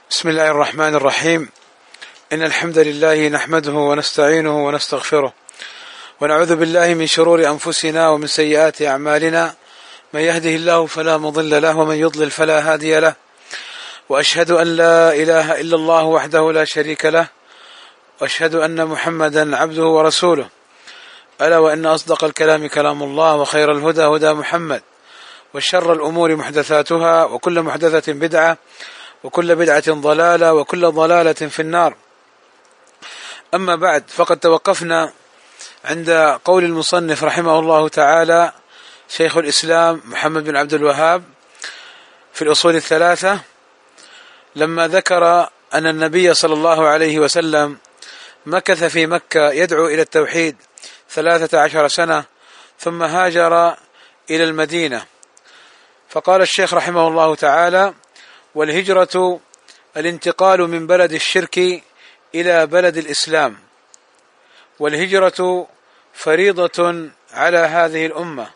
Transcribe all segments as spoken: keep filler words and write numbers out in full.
بسم الله الرحمن الرحيم. إن الحمد لله نحمده ونستعينه ونستغفره ونعوذ بالله من شرور أنفسنا ومن سيئات أعمالنا، من يهده الله فلا مضل له ومن يضلل فلا هادي له، وأشهد أن لا إله إلا الله وحده لا شريك له، وأشهد أن محمدا عبده ورسوله. ألا وإن أصدق الكلام كلام الله، وخير الهدى هدى محمد، وشر الأمور محدثاتها، وكل محدثة بدعة، وكل بدعة ضلالة، وكل ضلالة في النار. أما بعد، فقد توقفنا عند قول المصنف رحمه الله تعالى شيخ الإسلام محمد بن عبد الوهاب في الأصول الثلاثة، لما ذكر أن النبي صلى الله عليه وسلم مكث في مكة يدعو إلى التوحيد ثلاثة عشر سنة، ثم هاجر إلى المدينة. فقال الشيخ رحمه الله تعالى: والهجرة الانتقال من بلد الشرك إلى بلد الإسلام، والهجرة فريضة على هذه الأمة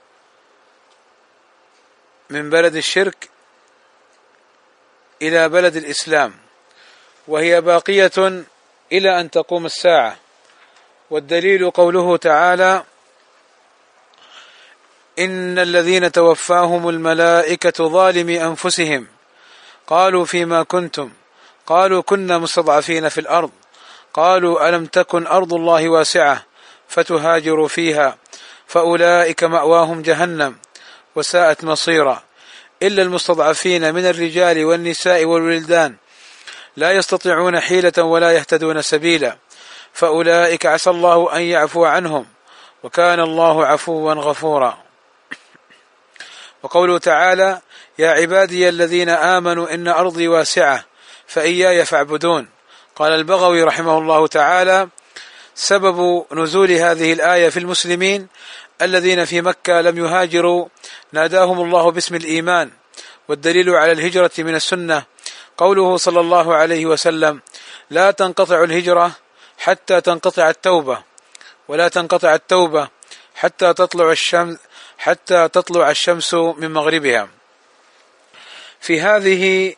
من بلد الشرك إلى بلد الإسلام، وهي باقية إلى أن تقوم الساعة. والدليل قوله تعالى: إن الذين توفاهم الملائكة ظالمي أنفسهم قالوا فيما كنتم قالوا كنا مستضعفين في الأرض قالوا ألم تكن أرض الله واسعة فتهاجروا فيها فأولئك مأواهم جهنم وساءت مصيرا إلا المستضعفين من الرجال والنساء والولدان لا يستطيعون حيلة ولا يهتدون سبيلا فأولئك عسى الله أن يعفو عنهم وكان الله عفوا غفورا. وقوله تعالى: يا عبادي الذين آمنوا إن أرضي واسعة فإياي فاعبدون. قال البغوي رحمه الله تعالى: سبب نزول هذه الآية في المسلمين الذين في مكة لم يهاجروا ناداهم الله باسم الإيمان. والدليل على الهجرة من السنة قوله صلى الله عليه وسلم: لا تنقطع الهجرة حتى تنقطع التوبة، ولا تنقطع التوبة حتى تطلع الشمس حتى تطلع الشمس من مغربها. في هذه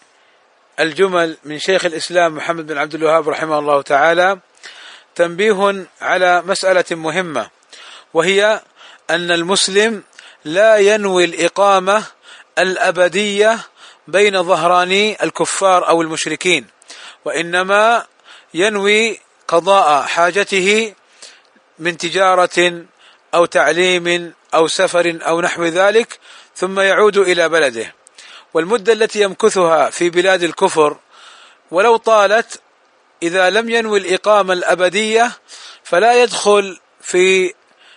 الجمل من شيخ الإسلام محمد بن عبد الوهاب رحمه الله تعالى تنبيه على مسألة مهمة، وهي أن المسلم لا ينوي الإقامة الأبدية بين ظهراني الكفار أو المشركين، وإنما ينوي قضاء حاجته من تجارة أو تعليم أو سفر أو نحو ذلك، ثم يعود إلى بلده. والمدة التي يمكثها في بلاد الكفر ولو طالت، إذا لم ينوي الإقامة الأبدية فلا يدخل في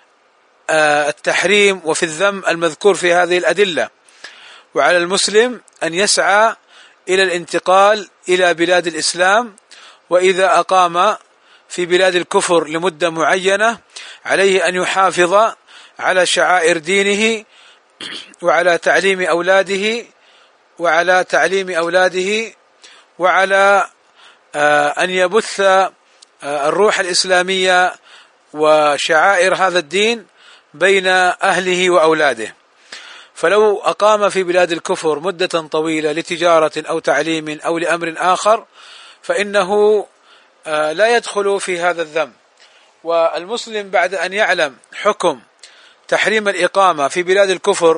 التحريم وفي الذم المذكور في هذه الأدلة. وعلى المسلم أن يسعى إلى الانتقال إلى بلاد الإسلام، وإذا أقام في بلاد الكفر لمدة معينة عليه أن يحافظ على شعائر دينه وعلى تعليم أولاده وعلى تعليم أولاده وعلى أن يبث الروح الإسلامية وشعائر هذا الدين بين أهله وأولاده. فلو أقام في بلاد الكفر مدة طويلة لتجارة أو تعليم أو لأمر آخر فإنه لا يدخل في هذا الذنب. والمسلم بعد أن يعلم حكم تحريم الإقامة في بلاد الكفر،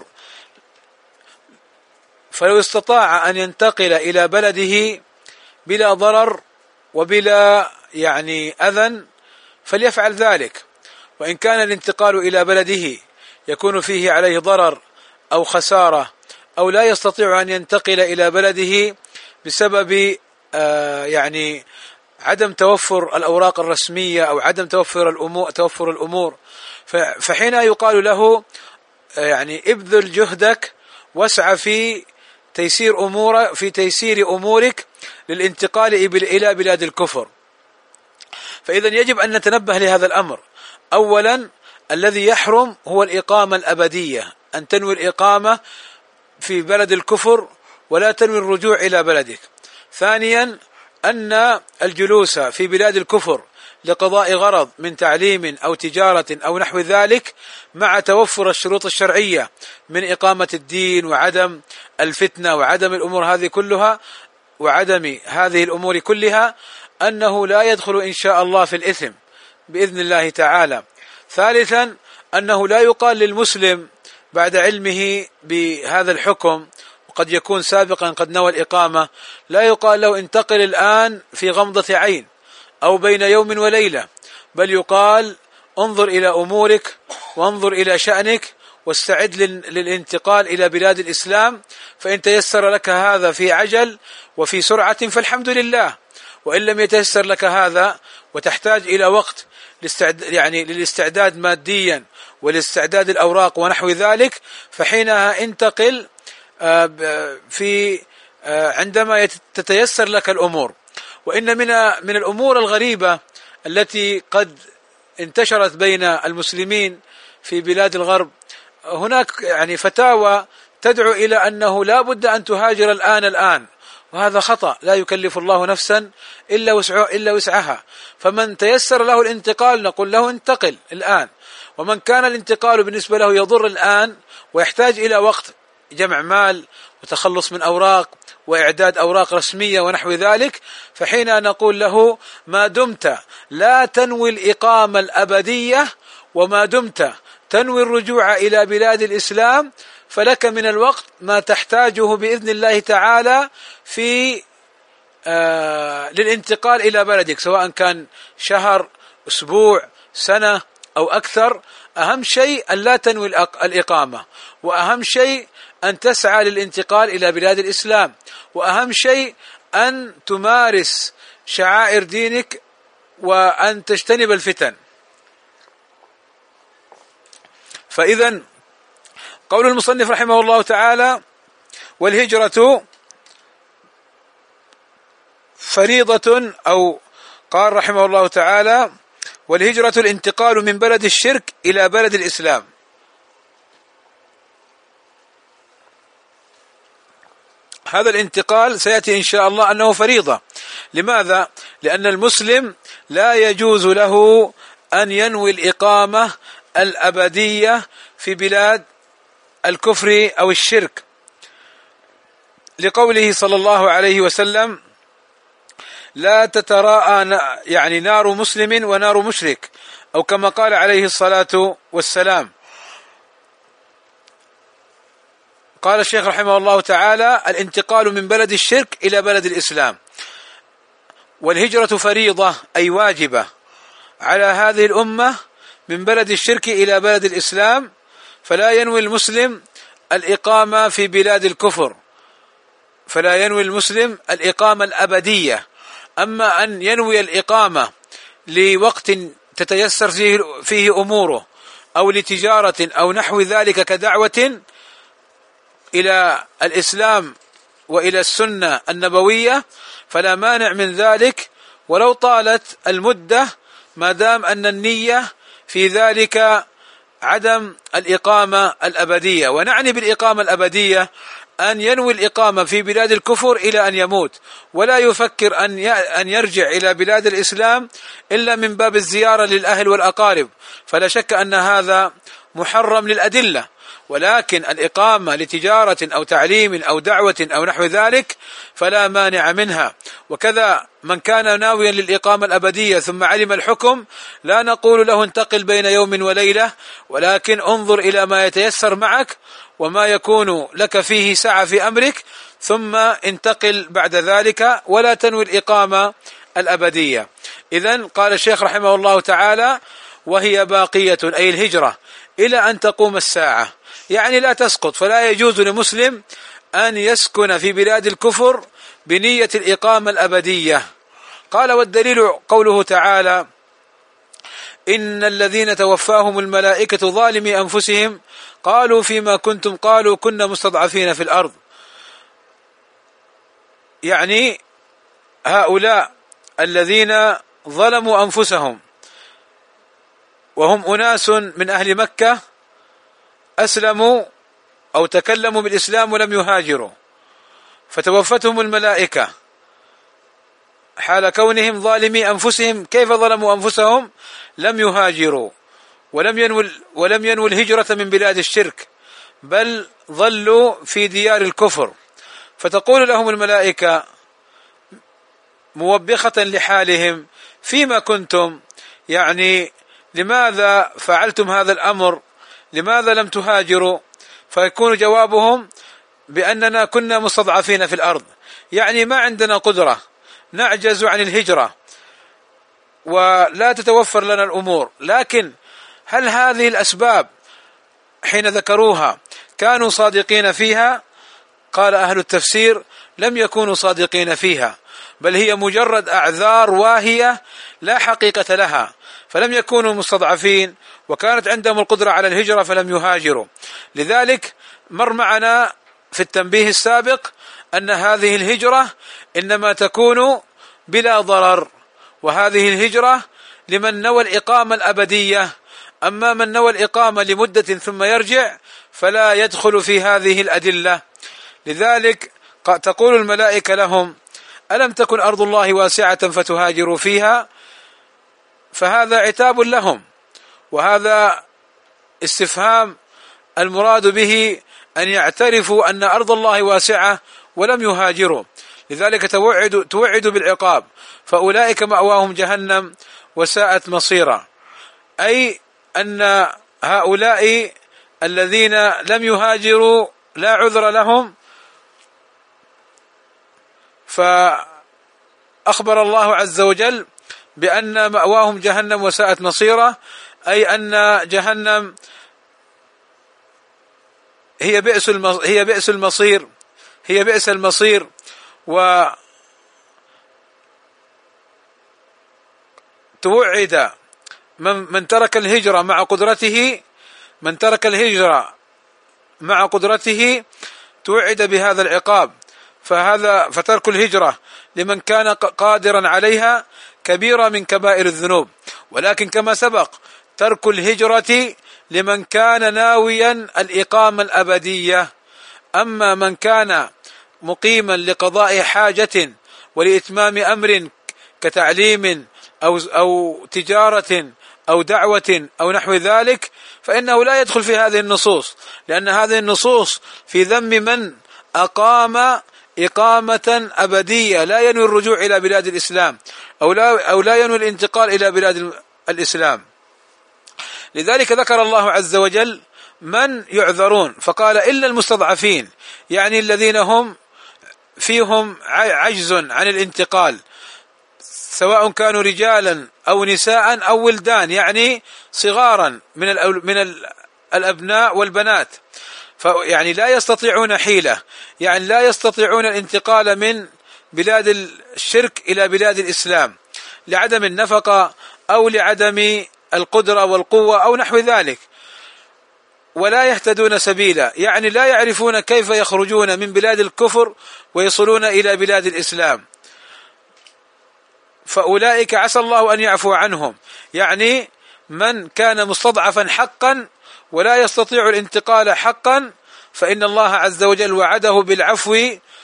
فلو استطاع أن ينتقل إلى بلده بلا ضرر وبلا يعني أذى فليفعل ذلك. وإن كان الانتقال إلى بلده يكون فيه عليه ضرر أو خسارة، أو لا يستطيع أن ينتقل إلى بلده بسبب آه يعني عدم توفر الأوراق الرسمية أو عدم توفر الأمور توفر الأمور فحين يقال له يعني ابذل جهدك واسعى في تيسير أمور في تيسير أمورك للانتقال إلى بلاد الكفر. فإذا يجب أن نتنبه لهذا الأمر. أولا، الذي يحرم هو الإقامة الأبدية، أن تنوي الإقامة في بلد الكفر ولا تنوي الرجوع إلى بلدك. ثانيا، أن الجلوس في بلاد الكفر لقضاء غرض من تعليم أو تجارة أو نحو ذلك مع توفر الشروط الشرعية من إقامة الدين وعدم الفتنة وعدم الأمور هذه كلها وعدم هذه الأمور كلها أنه لا يدخل إن شاء الله في الإثم بإذن الله تعالى. ثالثا أنه لا يقال للمسلم بعد علمه بهذا الحكم، وقد يكون سابقا قد نوى الإقامة، لا يقال له انتقل الآن في غمضة عين أو بين يوم وليلة، بل يقال انظر إلى أمورك وانظر إلى شأنك واستعد للانتقال إلى بلاد الإسلام، فإن تيسر لك هذا في عجل وفي سرعة فالحمد لله، وإن لم يتيسر لك هذا وتحتاج إلى وقت يعني للاستعداد ماديا والاستعداد الأوراق ونحو ذلك، فحينها انتقل في عندما تتيسر لك الأمور. وإن من من الأمور الغريبة التي قد انتشرت بين المسلمين في بلاد الغرب، هناك يعني فتاوى تدعو إلى أنه لا بد أن تهاجر الآن الآن، وهذا خطأ. لا يكلف الله نفسا إلا وسعها إلا وسعها، فمن تيسر له الانتقال نقول له انتقل الآن، ومن كان الانتقال بالنسبة له يضر الآن ويحتاج إلى وقت جمع مال وتخلص من أوراق وإعداد أوراق رسمية ونحو ذلك، فحين نقول له ما دمت لا تنوي الإقامة الأبدية وما دمت تنوي الرجوع إلى بلاد الإسلام فلك من الوقت ما تحتاجه بإذن الله تعالى في آه للانتقال إلى بلدك، سواء كان شهر، أسبوع، سنة أو أكثر. أهم شيء أن لا تنوي الإقامة، وأهم شيء أن تسعى للانتقال إلى بلاد الإسلام، وأهم شيء أن تمارس شعائر دينك وأن تجتنب الفتن. فإذا قول المصنف رحمه الله تعالى: والهجرة فريضة، أو قال رحمه الله تعالى: والهجرة الانتقال من بلد الشرك إلى بلد الإسلام. هذا الانتقال سيأتي إن شاء الله أنه فريضة. لماذا؟ لأن المسلم لا يجوز له أن ينوي الإقامة الأبدية في بلاد الكفر أو الشرك، لقوله صلى الله عليه وسلم: لا تتراءى يعني نار مسلم ونار مشرك، أو كما قال عليه الصلاة والسلام. قال الشيخ رحمه الله تعالى: الانتقال من بلد الشرك إلى بلد الإسلام. والهجرة فريضة أي واجبة على هذه الأمة من بلد الشرك إلى بلد الإسلام، فلا ينوي المسلم الإقامة في بلاد الكفر، فلا ينوي المسلم الإقامة الأبدية. أما أن ينوي الإقامة لوقت تتيسر فيه, فيه أموره، أو لتجارة أو نحو ذلك كدعوة إلى الإسلام وإلى السنة النبوية، فلا مانع من ذلك ولو طالت المدة، ما دام أن النية في ذلك عدم الإقامة الأبدية. ونعني بالإقامة الأبدية أن ينوي الإقامة في بلاد الكفر إلى أن يموت، ولا يفكر أن يرجع إلى بلاد الإسلام إلا من باب الزيارة للأهل والأقارب، فلا شك أن هذا محرم للأدلة. ولكن الإقامة لتجارة أو تعليم أو دعوة أو نحو ذلك فلا مانع منها. وكذا من كان ناويا للإقامة الأبدية ثم علم الحكم، لا نقول له انتقل بين يوم وليلة، ولكن انظر إلى ما يتيسر معك وما يكون لك فيه سعة في أمرك، ثم انتقل بعد ذلك، ولا تنوي الإقامة الأبدية. إذن قال الشيخ رحمه الله تعالى: وهي باقية أي الهجرة إلى أن تقوم الساعة، يعني لا تسقط. فلا يجوز لمسلم أن يسكن في بلاد الكفر بنية الإقامة الأبدية. قال: والدليل قوله تعالى: إن الذين توفاهم الملائكة ظالمي أنفسهم قالوا فيما كنتم قالوا كنا مستضعفين في الأرض. يعني هؤلاء الذين ظلموا أنفسهم وهم أناس من أهل مكة أسلموا أو تكلموا بالإسلام ولم يهاجروا، فتوفتهم الملائكة حال كونهم ظالمي أنفسهم. كيف ظلموا أنفسهم؟ لم يهاجروا ولم ينووا ولم ينووا الهجرة من بلاد الشرك، بل ظلوا في ديار الكفر. فتقول لهم الملائكة: موبخة لحالهم: فيما كنتم؟ يعني لماذا فعلتم هذا الأمر؟ لماذا لم تهاجروا؟ فيكون جوابهم بأننا كنا مستضعفين في الأرض، يعني ما عندنا قدرة، نعجز عن الهجرة ولا تتوفر لنا الأمور. لكن هل هذه الأسباب حين ذكروها كانوا صادقين فيها؟ قال أهل التفسير: لم يكونوا صادقين فيها، بل هي مجرد أعذار واهية لا حقيقة لها، فلم يكونوا مستضعفين وكانت عندهم القدرة على الهجرة فلم يهاجروا. لذلك مر معنا في التنبيه السابق أن هذه الهجرة إنما تكون بلا ضرر، وهذه الهجرة لمن نوى الإقامة الأبدية، أما من نوى الإقامة لمدة ثم يرجع فلا يدخل في هذه الأدلة. لذلك تقول الملائكة لهم: ألم تكن أرض الله واسعة فتهاجروا فيها؟ فهذا عتاب لهم، وهذا استفهام المراد به أن يعترفوا أن أرض الله واسعة ولم يهاجروا، لذلك توعدوا توعدوا بالعقاب، فأولئك مأواهم جهنم وساءت مصيرا، أي أن هؤلاء الذين لم يهاجروا لا عذر لهم. فأخبر الله عز وجل بأن مأواهم جهنم وساءت مصيرا، أي أن جهنم هي بئس هي بئس المصير هي بئس المصير وتوعد من من ترك الهجرة مع قدرته من ترك الهجرة مع قدرته توعد بهذا العقاب. فهذا فترك الهجرة لمن كان قادرا عليها كبيرة من كبائر الذنوب، ولكن كما سبق ترك الهجرة لمن كان ناويا الإقامة الأبدية. أما من كان مقيما لقضاء حاجة ولإتمام أمر كتعليم أو, أو تجارة أو دعوة أو نحو ذلك فإنه لا يدخل في هذه النصوص، لأن هذه النصوص في ذم من أقام إقامة أبدية لا ينوي الرجوع إلى بلاد الإسلام أو لا, أو لا ينوي الانتقال إلى بلاد الإسلام. لذلك ذكر الله عز وجل من يعذرون فقال: إلا المستضعفين، يعني الذين هم فيهم عجز عن الانتقال، سواء كانوا رجالا أو نساء أو ولدان، يعني صغارا من من الأبناء والبنات، فيعني لا يستطيعون حيلة، يعني لا يستطيعون الانتقال من بلاد الشرك إلى بلاد الإسلام لعدم النفقة أو لعدم القدرة والقوة أو نحو ذلك، ولا يهتدون سبيلا، يعني لا يعرفون كيف يخرجون من بلاد الكفر ويصلون إلى بلاد الإسلام. فأولئك عسى الله أن يعفو عنهم، يعني من كان مستضعفا حقا ولا يستطيع الانتقال حقا فإن الله عز وجل وعده بالعفو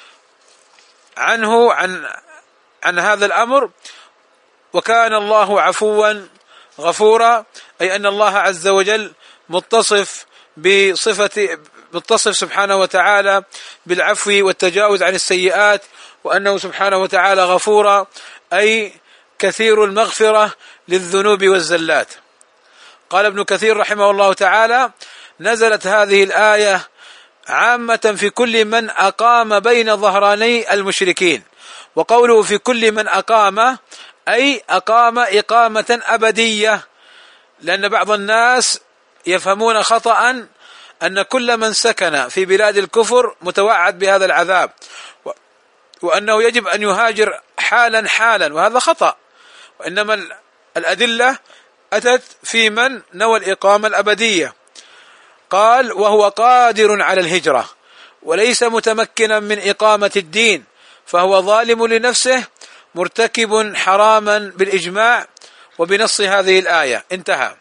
عنه عن عن هذا الأمر، وكان الله عفوا غفورا، أي أن الله عز وجل متصف بصفة متصف سبحانه وتعالى بالعفو والتجاوز عن السيئات، وأنه سبحانه وتعالى غفورا أي كثير المغفرة للذنوب والزلات. قال ابن كثير رحمه الله تعالى: نزلت هذه الآية عامة في كل من أقام بين ظهراني المشركين، وقوله في كل من أقام أي أقام إقامة أبدية، لأن بعض الناس يفهمون خطأ أن كل من سكن في بلاد الكفر متوعد بهذا العذاب، وأنه يجب أن يهاجر حالا حالا، وهذا خطأ، وإنما الأدلة أتت في من نوى الإقامة الأبدية. قال: وهو قادر على الهجرة وليس متمكنا من إقامة الدين فهو ظالم لنفسه مرتكب حراما بالإجماع وبنص هذه الآية. انتهى.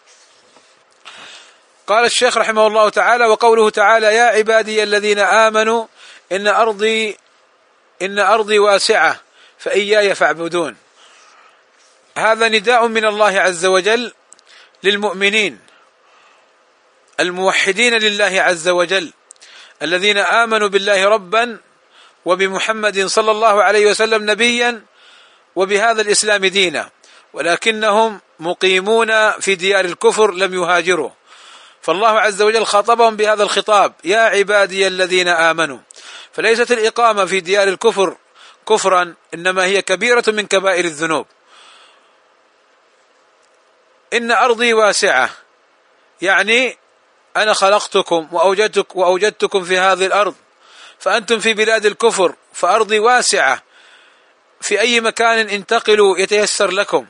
قال الشيخ رحمه الله تعالى: وقوله تعالى: يا عبادي الذين آمنوا إن أرضي إن أرضي واسعة فإياي فاعبدون. هذا نداء من الله عز وجل للمؤمنين الموحدين لله عز وجل الذين آمنوا بالله ربا وبمحمد صلى الله عليه وسلم نبيا وبهذا الإسلام دينا، ولكنهم مقيمون في ديار الكفر لم يهاجروا. فالله عز وجل خاطبهم بهذا الخطاب: يا عبادي الذين آمنوا. فليست الإقامة في ديار الكفر كفرا، إنما هي كبيرة من كبائر الذنوب. إن أرضي واسعة، يعني أنا خلقتكم وأوجدتك وأوجدتكم في هذه الأرض، فأنتم في بلاد الكفر، فأرضي واسعة، في أي مكان انتقلوا يتيسر لكم،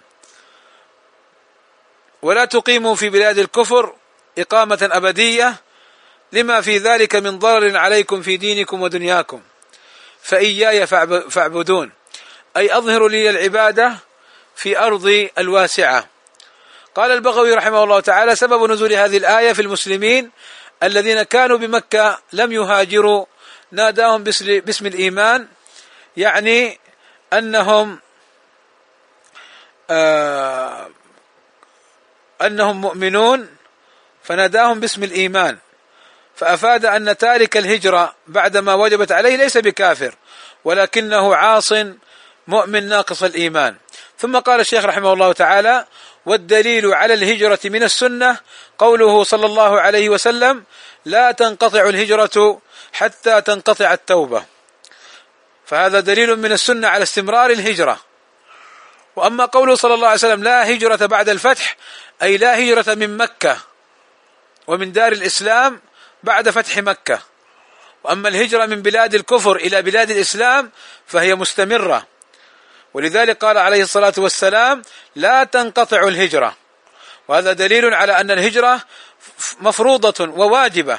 ولا تقيموا في بلاد الكفر إقامة أبدية لما في ذلك من ضرر عليكم في دينكم ودنياكم، فإياي فاعبدون، أي أظهروا لي العبادة في أرضي الواسعة. قال البغوي رحمه الله تعالى: سبب نزول هذه الآية في المسلمين الذين كانوا بمكة لم يهاجروا، ناداهم باسم الإيمان، يعني أنهم آه أنهم مؤمنون، فناداهم باسم الإيمان، فأفاد أن تارك الهجرة بعدما وجبت عليه ليس بكافر، ولكنه عاص مؤمن ناقص الإيمان. ثم قال الشيخ رحمه الله تعالى: والدليل على الهجرة من السنة قوله صلى الله عليه وسلم: لا تنقطع الهجرة حتى تنقطع التوبة. فهذا دليل من السنة على استمرار الهجرة. وأما قوله صلى الله عليه وسلم: لا هجرة بعد الفتح، أي لا هجرة من مكة ومن دار الإسلام بعد فتح مكة. وأما الهجرة من بلاد الكفر إلى بلاد الإسلام فهي مستمرة، ولذلك قال عليه الصلاة والسلام: لا تنقطع الهجرة. وهذا دليل على أن الهجرة مفروضة وواجبة،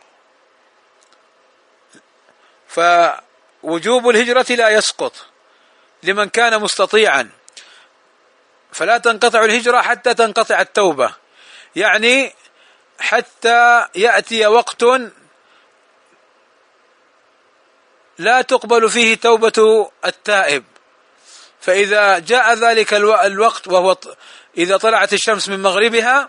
فوجوب الهجرة لا يسقط لمن كان مستطيعا. فلا تنقطع الهجرة حتى تنقطع التوبة، يعني حتى يأتي وقت لا تقبل فيه توبة التائب. فإذا جاء ذلك الوقت وهو إذا طلعت الشمس من مغربها،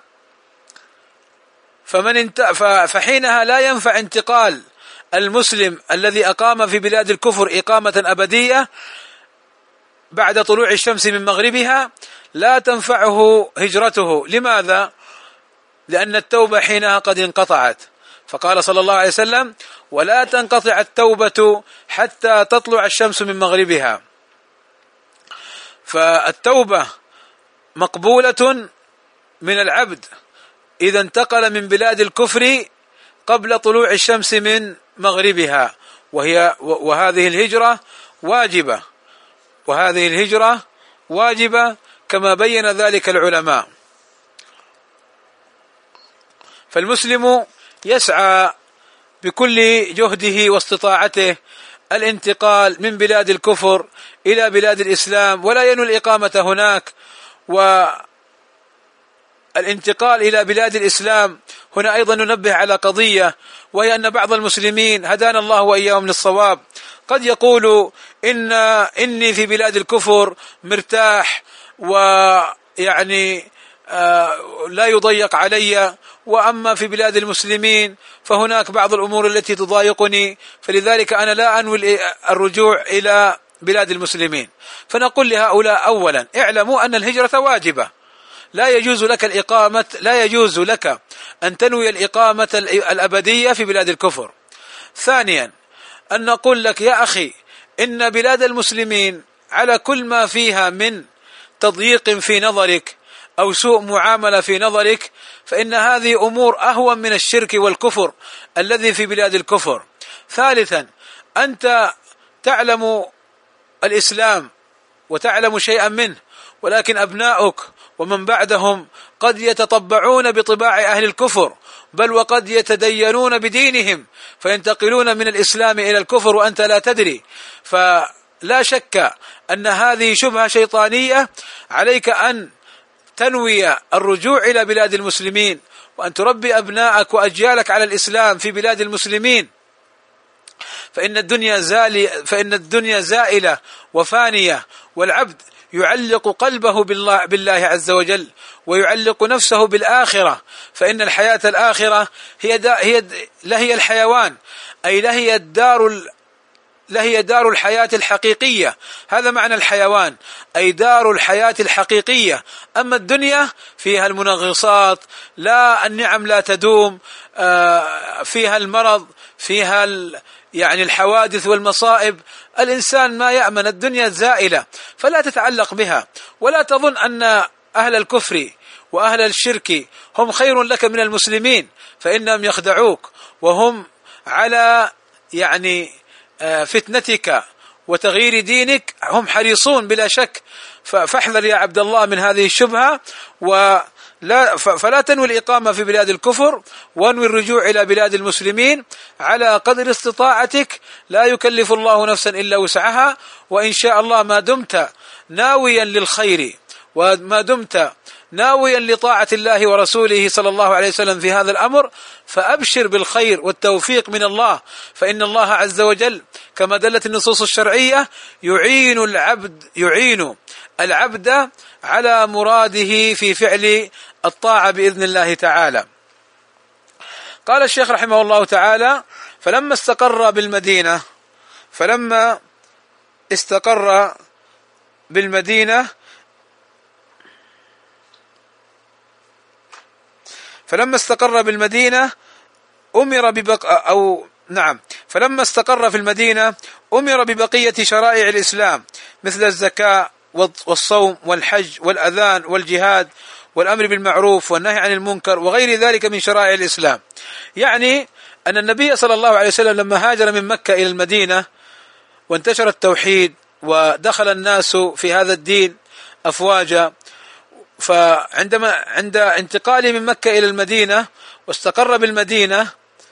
فمن انت فحينها لا ينفع انتقال المسلم الذي أقام في بلاد الكفر إقامة أبدية بعد طلوع الشمس من مغربها، لا تنفعه هجرته. لماذا؟ لأن التوبة حينها قد انقطعت. فقال صلى الله عليه وسلم: ولا تنقطع التوبة حتى تطلع الشمس من مغربها. فالتوبة مقبولة من العبد إذا انتقل من بلاد الكفر قبل طلوع الشمس من مغربها، وهي وهذه الهجرة واجبة، وهذه الهجرة واجبة كما بين ذلك العلماء. فالمسلم يسعى بكل جهده واستطاعته الانتقال من بلاد الكفر إلى بلاد الإسلام، ولا ينوي الإقامة هناك. والانتقال إلى بلاد الإسلام هنا أيضا ننبه على قضية، وهي أن بعض المسلمين هدانا الله وإياهم للصواب قد يقول إن إني في بلاد الكفر مرتاح، ويعني آه لا يضيق علي، وأما في بلاد المسلمين فهناك بعض الأمور التي تضايقني، فلذلك أنا لا أنوي الرجوع إلى بلاد المسلمين. فنقول لهؤلاء: أولا اعلموا أن الهجرة واجبة، لا يجوز لك الإقامة لا يجوز لك أن تنوي الإقامة الأبدية في بلاد الكفر. ثانيا أن نقول لك: يا أخي، إن بلاد المسلمين على كل ما فيها من تضييق في نظرك أو سوء معاملة في نظرك، فإن هذه أمور أهون من الشرك والكفر الذي في بلاد الكفر. ثالثا أنت تعلم الإسلام وتعلم شيئا منه، ولكن أبناؤك ومن بعدهم قد يتطبعون بطباع أهل الكفر، بل وقد يتدينون بدينهم فينتقلون من الإسلام إلى الكفر وأنت لا تدري. فلا شك أن هذه شبهة شيطانية. عليك أن تنوي الرجوع إلى بلاد المسلمين، وأن تربي أبناءك وأجيالك على الإسلام في بلاد المسلمين، فإن الدنيا زالي فإن الدنيا زائلة وفانية، والعبد يعلق قلبه بالله, بالله عز وجل، ويعلق نفسه بالآخرة، فإن الحياة الآخرة هي, هي لهي الحيوان، أي لهي الدار لهي دار الحياة الحقيقية، هذا معنى الحيوان، أي دار الحياة الحقيقية. أما الدنيا فيها المنغصات، لا النعم لا تدوم، فيها المرض، فيها يعني الحوادث والمصائب. الإنسان ما يأمن، الدنيا زائلة، فلا تتعلق بها، ولا تظن أن أهل الكفر وأهل الشرك هم خير لك من المسلمين، فإنهم يخدعوك وهم على يعني فتنتك وتغيير دينك هم حريصون بلا شك. فاحذر يا عبد الله من هذه الشبهة، ولا فلا تنوي الإقامة في بلاد الكفر، وانوي الرجوع إلى بلاد المسلمين على قدر استطاعتك، لا يكلف الله نفسا إلا وسعها. وإن شاء الله ما دمت ناويا للخير وما دمت ناويا لطاعة الله ورسوله صلى الله عليه وسلم في هذا الأمر، فأبشر بالخير والتوفيق من الله، فإن الله عز وجل كما دلت النصوص الشرعية يعين العبد يعين العبد على مراده في فعل الطاعة بإذن الله تعالى. قال الشيخ رحمه الله تعالى: فلما استقر بالمدينة فلما استقر بالمدينة فلما استقر بالمدينة أمر ببق أو نعم فلما استقر في المدينة أمر ببقية شرائع الإسلام مثل الزكاة والصوم والحج والأذان والجهاد والأمر بالمعروف والنهي عن المنكر وغير ذلك من شرائع الإسلام. يعني أن النبي صلى الله عليه وسلم لما هاجر من مكة إلى المدينة وانتشر التوحيد ودخل الناس في هذا الدين أفواجا، فعندما عند انتقاله من مكة إلى المدينة واستقر بالمدينة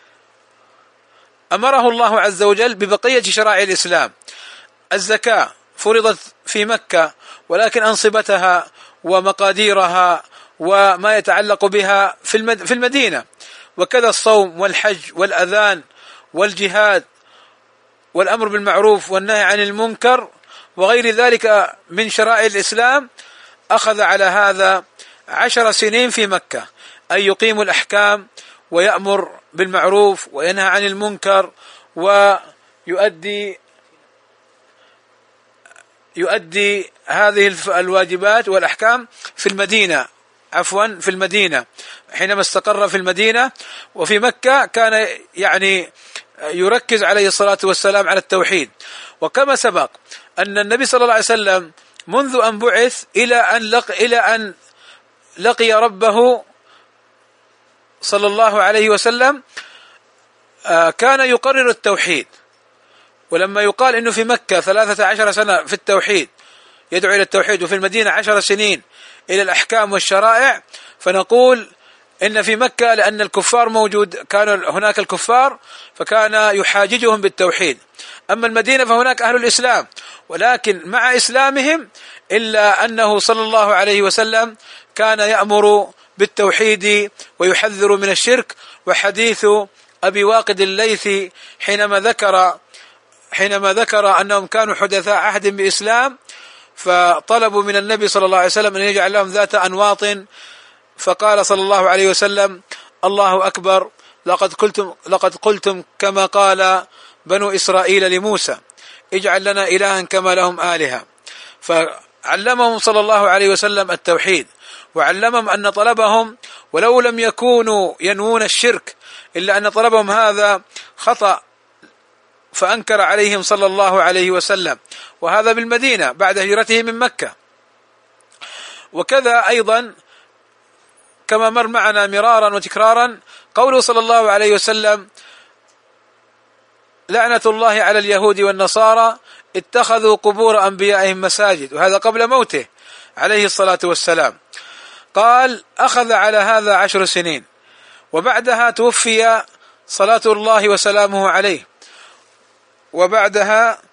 أمره الله عز وجل ببقية شرائع الإسلام. الزكاة فرضت في مكة، ولكن أنصبتها ومقاديرها وما يتعلق بها في المدينة، وكذا الصوم والحج والأذان والجهاد والأمر بالمعروف والنهي عن المنكر وغير ذلك من شرائع الإسلام. أخذ على هذا عشر سنين في مكة، أي يقيم الأحكام ويأمر بالمعروف وينهى عن المنكر ويؤدي يؤدي هذه الواجبات والأحكام في المدينة عفوا في المدينة حينما استقر في المدينة. وفي مكة كان يعني يركز عليه الصلاة والسلام على التوحيد. وكما سبق أن النبي صلى الله عليه وسلم منذ أن بعث إلى أن لق إلى أن لقي ربه صلى الله عليه وسلم كان يقرر التوحيد. ولما يقال إنه في مكة ثلاثة عشر سنة في التوحيد يدعو إلى التوحيد، وفي المدينة عشر سنين إلى الأحكام والشرائع، فنقول إن في مكة لأن الكفار موجود، كان هناك الكفار فكان يحاججهم بالتوحيد. أما المدينة فهناك أهل الإسلام، ولكن مع إسلامهم إلا أنه صلى الله عليه وسلم كان يأمر بالتوحيد ويحذر من الشرك. وحديث أبي واقد الليثي حينما ذكر حينما ذكر أنهم كانوا حدثاء عهد بإسلام، فطلبوا من النبي صلى الله عليه وسلم أن يجعل لهم ذات أنواط، فقال صلى الله عليه وسلم: الله أكبر، لقد قلتم لقد قلتم كما قال بنو إسرائيل لموسى، اجعل لنا إلها كما لهم آلهة. فعلمهم صلى الله عليه وسلم التوحيد، وعلمهم أن طلبهم ولو لم يكونوا ينوون الشرك إلا أن طلبهم هذا خطأ، فأنكر عليهم صلى الله عليه وسلم، وهذا بالمدينة بعد هجرته من مكة. وكذا أيضا كما مر معنا مرارا وتكرارا قوله صلى الله عليه وسلم: لعنة الله على اليهود والنصارى اتخذوا قبور أنبيائهم مساجد، وهذا قبل موته عليه الصلاة والسلام. قال: أخذ على هذا عشر سنين، وبعدها توفي صلاة الله وسلامه عليه، وبعدها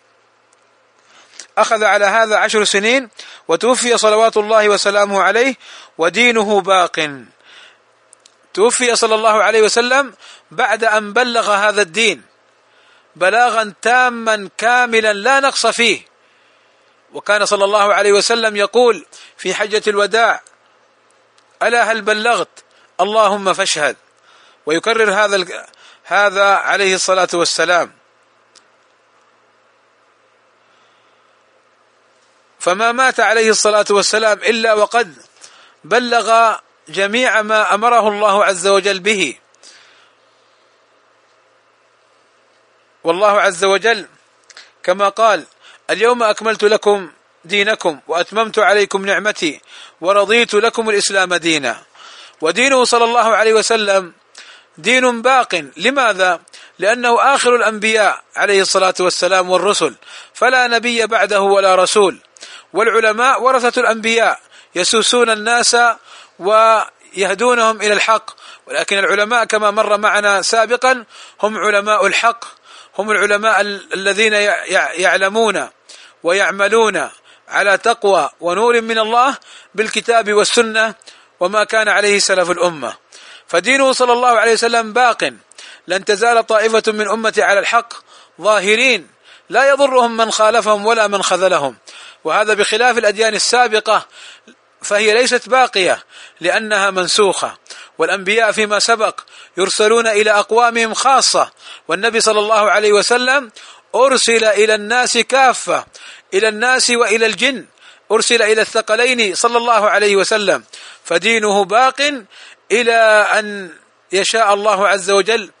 أخذ على هذا عشر سنين وتوفي صلوات الله وسلامه عليه ودينه باق. توفي صلى الله عليه وسلم بعد أن بلغ هذا الدين بلاغا تاما كاملا لا نقص فيه. وكان صلى الله عليه وسلم يقول في حجة الوداع: ألا هل بلغت؟ اللهم فاشهد. ويكرر هذا هذا عليه الصلاة والسلام. فما مات عليه الصلاة والسلام إلا وقد بلغ جميع ما أمره الله عز وجل به. والله عز وجل كما قال: اليوم أكملت لكم دينكم وأتممت عليكم نعمتي ورضيت لكم الإسلام دينا. ودينه صلى الله عليه وسلم دين باق. لماذا؟ لأنه آخر الأنبياء عليه الصلاة والسلام والرسل، فلا نبي بعده ولا رسول. والعلماء ورثة الأنبياء يسوسون الناس ويهدونهم إلى الحق، ولكن العلماء كما مر معنا سابقا هم علماء الحق، هم العلماء الذين يعلمون ويعملون على تقوى ونور من الله بالكتاب والسنة وما كان عليه سلف الأمة. فدينه صلى الله عليه وسلم باق، لن تزال طائفة من أمتي على الحق ظاهرين لا يضرهم من خالفهم ولا من خذلهم. وهذا بخلاف الأديان السابقة، فهي ليست باقية لأنها منسوخة. والأنبياء فيما سبق يرسلون إلى أقوامهم خاصة، والنبي صلى الله عليه وسلم أرسل إلى الناس كافة، إلى الناس وإلى الجن، أرسل إلى الثقلين صلى الله عليه وسلم. فدينه باق إلى أن يشاء الله عز وجل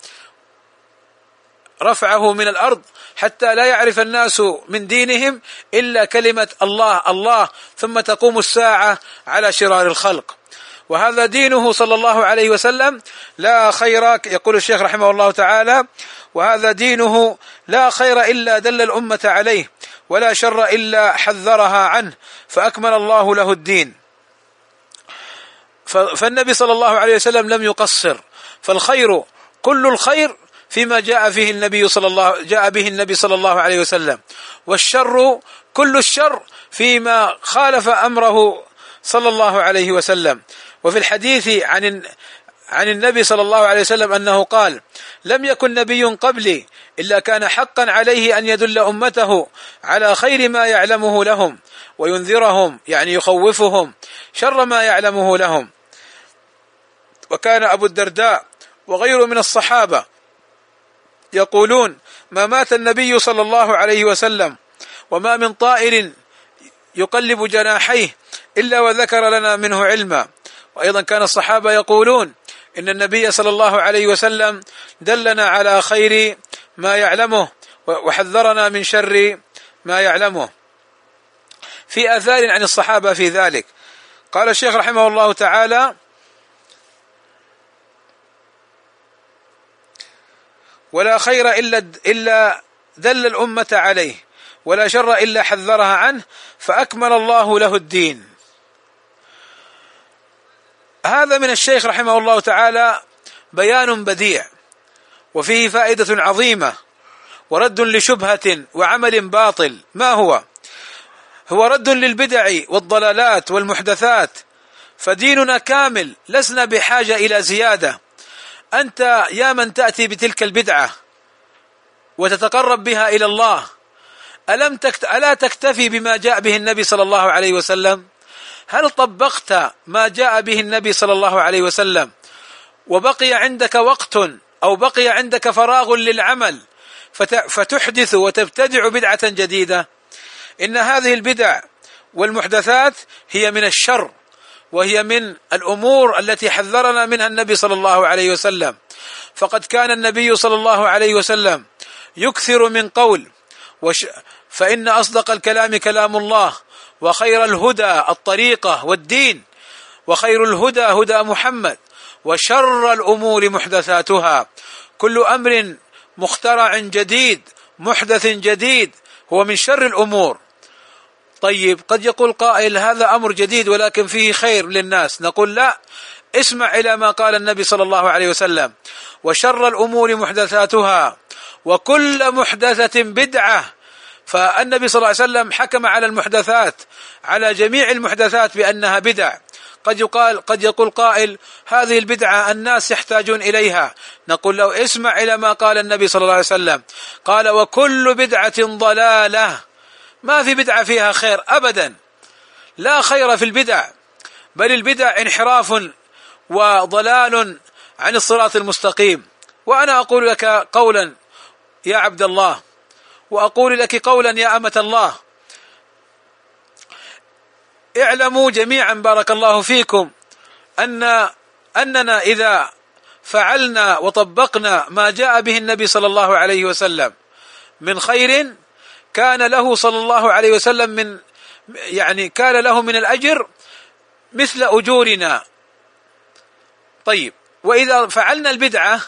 رفعه من الأرض، حتى لا يعرف الناس من دينهم إلا كلمة الله الله، ثم تقوم الساعة على شرار الخلق. وهذا دينه صلى الله عليه وسلم لا خير، يقول الشيخ رحمه الله تعالى: وهذا دينه لا خير إلا دل الأمة عليه، ولا شر إلا حذرها عنه، فأكمل الله له الدين. فالنبي صلى الله عليه وسلم لم يقصر، فالخير كل الخير فيما جاء فيه النبي صلى الله جاء به النبي صلى الله عليه وسلم، والشر كل الشر فيما خالف أمره صلى الله عليه وسلم. وفي الحديث عن عن النبي صلى الله عليه وسلم أنه قال: لم يكن نبي قبلي إلا كان حقا عليه أن يدل أمته على خير ما يعلمه لهم وينذرهم، يعني يخوفهم شر ما يعلمه لهم. وكان أبو الدرداء وغيره من الصحابة يقولون: ما مات النبي صلى الله عليه وسلم وما من طائر يقلب جناحيه إلا وذكر لنا منه علما. وأيضا كان الصحابة يقولون: إن النبي صلى الله عليه وسلم دلنا على خير ما يعلمه وحذرنا من شر ما يعلمه. في آثار عن الصحابة في ذلك. قال الشيخ رحمه الله تعالى: ولا خير إلا إلا دل الأمة عليه، ولا شر إلا حذرها عنه، فأكمل الله له الدين. هذا من الشيخ رحمه الله تعالى بيان بديع، وفيه فائدة عظيمة، ورد لشبهة وعمل باطل. ما هو؟ هو رد للبدع والضلالات والمحدثات. فديننا كامل، لسنا بحاجة إلى زيادة. أنت يا من تأتي بتلك البدعة وتتقرب بها إلى الله، ألم تكت... ألا تكتفي بما جاء به النبي صلى الله عليه وسلم؟ هل طبقت ما جاء به النبي صلى الله عليه وسلم وبقي عندك وقت أو بقي عندك فراغ للعمل فت... فتحدث وتبتدع بدعة جديدة؟ إن هذه البدع والمحدثات هي من الشر، وهي من الأمور التي حذرنا منها النبي صلى الله عليه وسلم. فقد كان النبي صلى الله عليه وسلم يكثر من قول: وش فإن أصدق الكلام كلام الله، وخير الهدى الطريقة والدين، وخير الهدى هدى محمد، وشر الأمور محدثاتها، كل أمر مخترع جديد محدث جديد هو من شر الأمور. طيب، قد يقول قائل: هذا أمر جديد ولكن فيه خير للناس. نقول: لا، اسمع إلى ما قال النبي صلى الله عليه وسلم: وشر الأمور محدثاتها، وكل محدثة بدعة. فالنبي صلى الله عليه وسلم حكم على المحدثات، على جميع المحدثات بأنها بدع. قد يقال قد يقول قائل: هذه البدعة الناس يحتاجون إليها. نقول له: اسمع إلى ما قال النبي صلى الله عليه وسلم، قال: وكل بدعة ضلالة. ما في بدعة فيها خير أبدا، لا خير في البدع، بل البدع انحراف وضلال عن الصراط المستقيم. وأنا أقول لك قولا يا عبد الله، وأقول لك قولا يا أمة الله: اعلموا جميعا بارك الله فيكم أن أننا إذا فعلنا وطبقنا ما جاء به النبي صلى الله عليه وسلم من خير كان له صلى الله عليه وسلم من يعني كان له من الأجر مثل أجورنا. طيب، وإذا فعلنا البدعة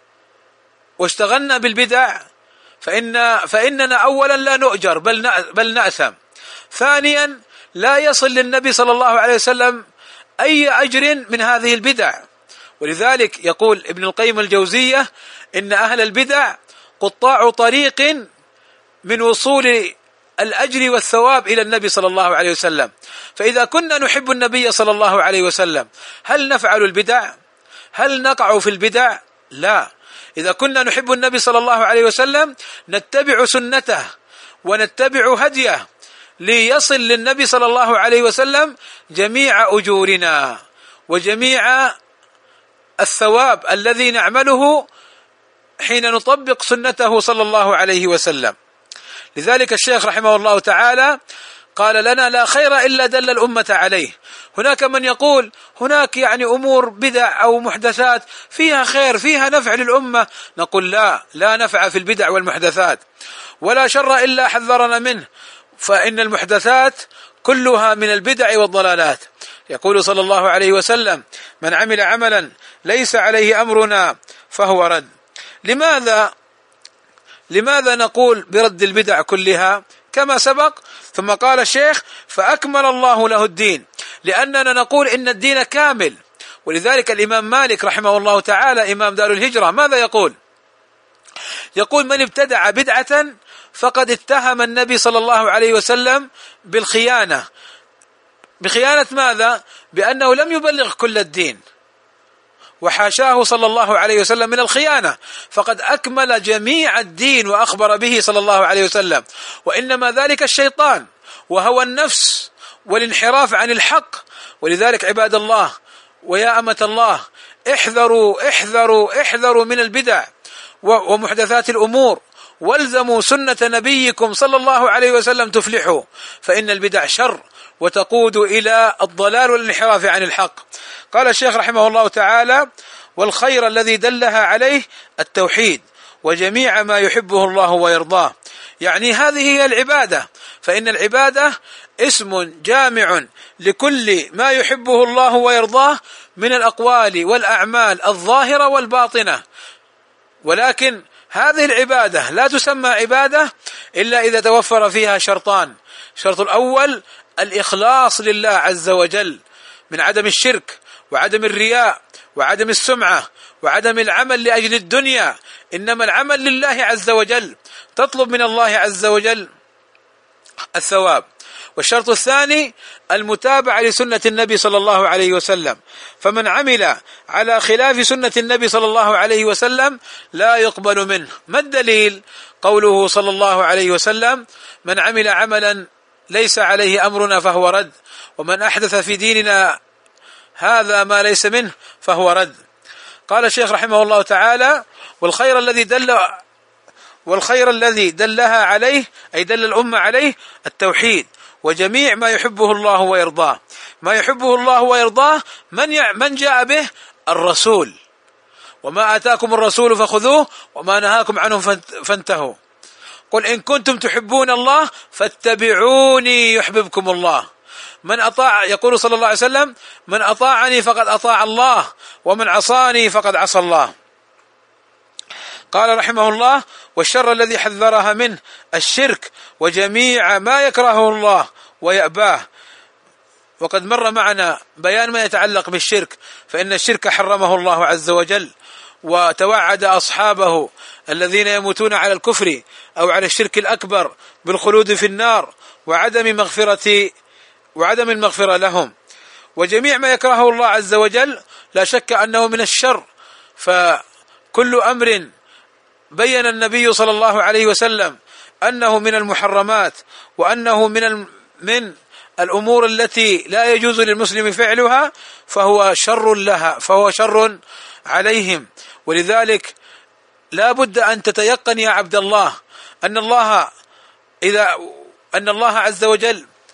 واشتغلنا بالبدع فإن فإننا أولا لا نؤجر بل بل نأثم. ثانيا لا يصل للنبي صلى الله عليه وسلم أي أجر من هذه البدع. ولذلك يقول ابن القيم الجوزية إن أهل البدع قطاع طريق من وصول الأجر والثواب إلى النبي صلى الله عليه وسلم. فإذا كنا نحب النبي صلى الله عليه وسلم هل نفعل البدع؟ هل نقع في البدع؟ لا. إذا كنا نحب النبي صلى الله عليه وسلم نتبع سنته ونتبع هديه ليصل للنبي صلى الله عليه وسلم جميع أجورنا وجميع الثواب الذي نعمله حين نطبق سنته صلى الله عليه وسلم. لذلك الشيخ رحمه الله تعالى قال لنا لا خير إلا دل الأمة عليه. هناك من يقول هناك يعني أمور بدع أو محدثات فيها خير فيها نفع للأمة، نقول لا لا نفع في البدع والمحدثات ولا شر إلا حذرنا منه، فإن المحدثات كلها من البدع والضلالات. يقول صلى الله عليه وسلم من عمل عملا ليس عليه أمرنا فهو رد. لماذا لماذا نقول برد البدع كلها كما سبق؟ ثم قال الشيخ فأكمل الله له الدين، لأننا نقول إن الدين كامل. ولذلك الإمام مالك رحمه الله تعالى إمام دار الهجرة ماذا يقول؟ يقول من ابتدع بدعة فقد اتهم النبي صلى الله عليه وسلم بالخيانة. بخيانة ماذا؟ بأنه لم يبلغ كل الدين، وحاشاه صلى الله عليه وسلم من الخيانة، فقد أكمل جميع الدين وأخبر به صلى الله عليه وسلم. وإنما ذلك الشيطان وهوى النفس والانحراف عن الحق. ولذلك عباد الله ويا أمة الله احذروا احذروا احذروا من البدع ومحدثات الأمور، والزموا سنة نبيكم صلى الله عليه وسلم تفلحوا، فإن البدع شر وتقود إلى الضلال والانحراف عن الحق. قال الشيخ رحمه الله تعالى والخير الذي دلها عليه التوحيد وجميع ما يحبه الله ويرضاه. يعني هذه هي العبادة، فإن العبادة اسم جامع لكل ما يحبه الله ويرضاه من الأقوال والأعمال الظاهرة والباطنة. ولكن هذه العبادة لا تسمى عبادة إلا إذا توفر فيها شرطان. الشرط الأول الإخلاص لله عز وجل من عدم الشرك وعدم الرياء وعدم السمعة وعدم العمل لأجل الدنيا، إنما العمل لله عز وجل، تطلب من الله عز وجل الثواب. والشرط الثاني المتابعة لسنة النبي صلى الله عليه وسلم، فمن عمل على خلاف سنة النبي صلى الله عليه وسلم لا يقبل منه. ما الدليل؟ قوله صلى الله عليه وسلم من عمل عملا ليس عليه أمرنا فهو رد، ومن أحدث في ديننا هذا ما ليس منه فهو رد. قال الشيخ رحمه الله تعالى والخير الذي دل والخير الذي دلها عليه أي دل الأمة عليه التوحيد وجميع ما يحبه الله ويرضاه. ما يحبه الله ويرضاه من من جاء به؟ الرسول. وما آتاكم الرسول فخذوه وما نهاكم عنه فانتهوا. قل إن كنتم تحبون الله فاتبعوني يحببكم الله. من أطاع يقول صلى الله عليه وسلم من أطاعني فقد أطاع الله ومن عصاني فقد عصى الله. قال رحمه الله والشر الذي حذرها منه الشرك وجميع ما يكرهه الله ويأباه. وقد مر معنا بيان ما يتعلق بالشرك، فإن الشرك حرمه الله عز وجل وتوعد أصحابه الذين يموتون على الكفر أو على الشرك الأكبر بالخلود في النار وعدم مغفرة وعدم المغفرة لهم. وجميع ما يكرهه الله عز وجل لا شك أنه من الشر، فكل أمر بين النبي صلى الله عليه وسلم أنه من المحرمات وأنه من من الأمور التي لا يجوز للمسلم فعلها فهو شر لها فهو شر عليهم. ولذلك لا بد أن تتيقن يا عبد الله أن الله إذا أن الله عز وجل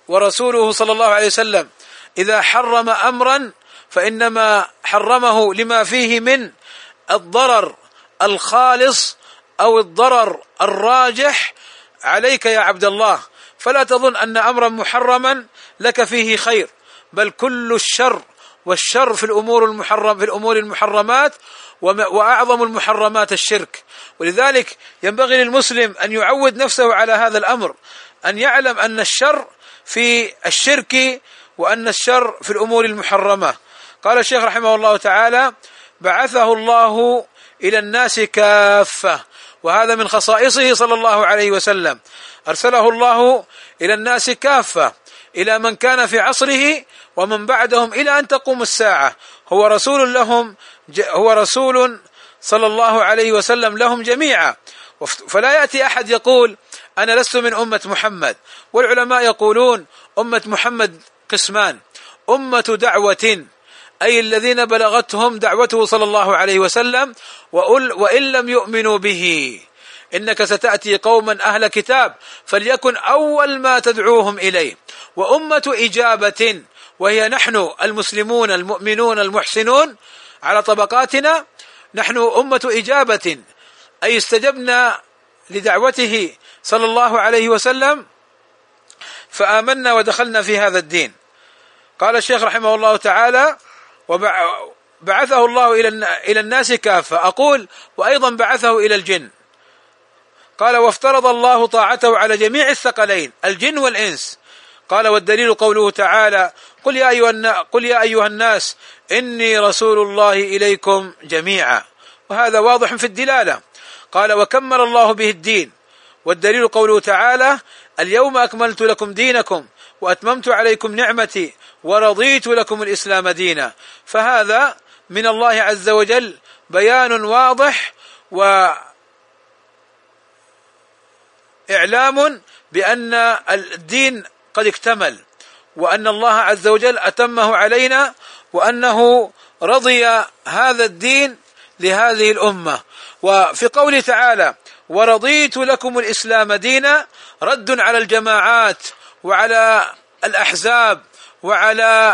ورسوله صلى الله عليه وسلم إذا حرم أمرا فإنما حرمه لما فيه من الضرر الخالص أو الضرر الراجح عليك يا عبد الله، فلا تظن أن أمرا محرما لك فيه خير، بل كل الشر، والشر في الأمور المحرم في الأمور المحرمات، وأعظم المحرمات الشرك. ولذلك ينبغي للمسلم أن يعود نفسه على هذا الأمر، أن يعلم أن الشر في الشرك وأن الشر في الأمور المحرمة. قال الشيخ رحمه الله تعالى: بعثه الله إلى الناس كافة، وهذا من خصائصه صلى الله عليه وسلم، أرسله الله إلى الناس كافة، إلى من كان في عصره ومن بعدهم إلى أن تقوم الساعة، هو رسول لهم، هو رسول صلى الله عليه وسلم لهم جميعا. فلا يأتي أحد يقول أنا لست من أمة محمد. والعلماء يقولون أمة محمد قسمان: أمة دعوة، أي الذين بلغتهم دعوته صلى الله عليه وسلم وإن لم يؤمنوا به، إنك ستأتي قوما أهل كتاب فليكن أول ما تدعوهم إليه. وأمة إجابة، وهي نحن المسلمون المؤمنون المحسنون على طبقاتنا، نحن أمة إجابة، أي استجبنا لدعوته صلى الله عليه وسلم فآمنا ودخلنا في هذا الدين. قال الشيخ رحمه الله تعالى: وبعثه الله إلى الناس كافة. أقول: وأيضا بعثه إلى الجن. قال: وافترض الله طاعته على جميع الثقلين الجن والإنس. قال: والدليل قوله تعالى: قل يا أيها قل يا أيها الناس إني رسول الله إليكم جميعا، وهذا واضح في الدلالة. قال: وكمل الله به الدين. والدليل قوله تعالى: اليوم أكملت لكم دينكم وأتممت عليكم نعمتي ورضيت لكم الإسلام دينا. فهذا من الله عز وجل بيان واضح وإعلام بأن الدين قد اكتمل، وأن الله عز وجل أتمه علينا، وأنه رضي هذا الدين لهذه الأمة. وفي قوله تعالى: ورضيت لكم الإسلام دينا، رد على الجماعات وعلى الأحزاب وعلى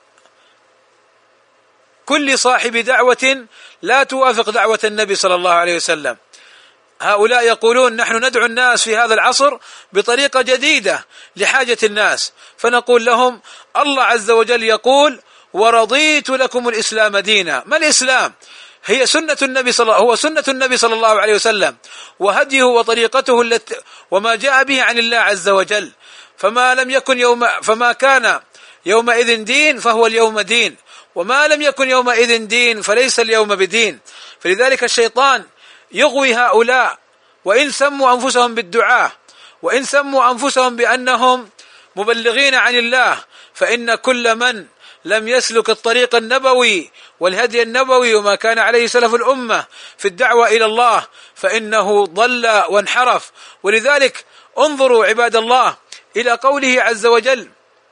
كل صاحب دعوة لا توافق دعوة النبي صلى الله عليه وسلم. هؤلاء يقولون نحن ندعو الناس في هذا العصر بطريقة جديدة لحاجة الناس، فنقول لهم الله عز وجل يقول: ورضيت لكم الإسلام دينا. ما الإسلام؟ هي سنة النبي صلى هو سنة النبي صلى الله عليه وسلم وهديه وطريقته التي وما جاء به عن الله عز وجل. فما لم يكن يوم فما كان يومئذ دين فهو اليوم دين، وما لم يكن يومئذ دين فليس اليوم بدين. فلذلك الشيطان يغوي هؤلاء، وإن سموا أنفسهم بالدعاء، وإن سموا أنفسهم بأنهم مبلغين عن الله، فإن كل من لم يسلك الطريق النبوي والهدي النبوي وما كان عليه سلف الأمة في الدعوة إلى الله فإنه ضل وانحرف. ولذلك انظروا عباد الله إلى قوله عز وجل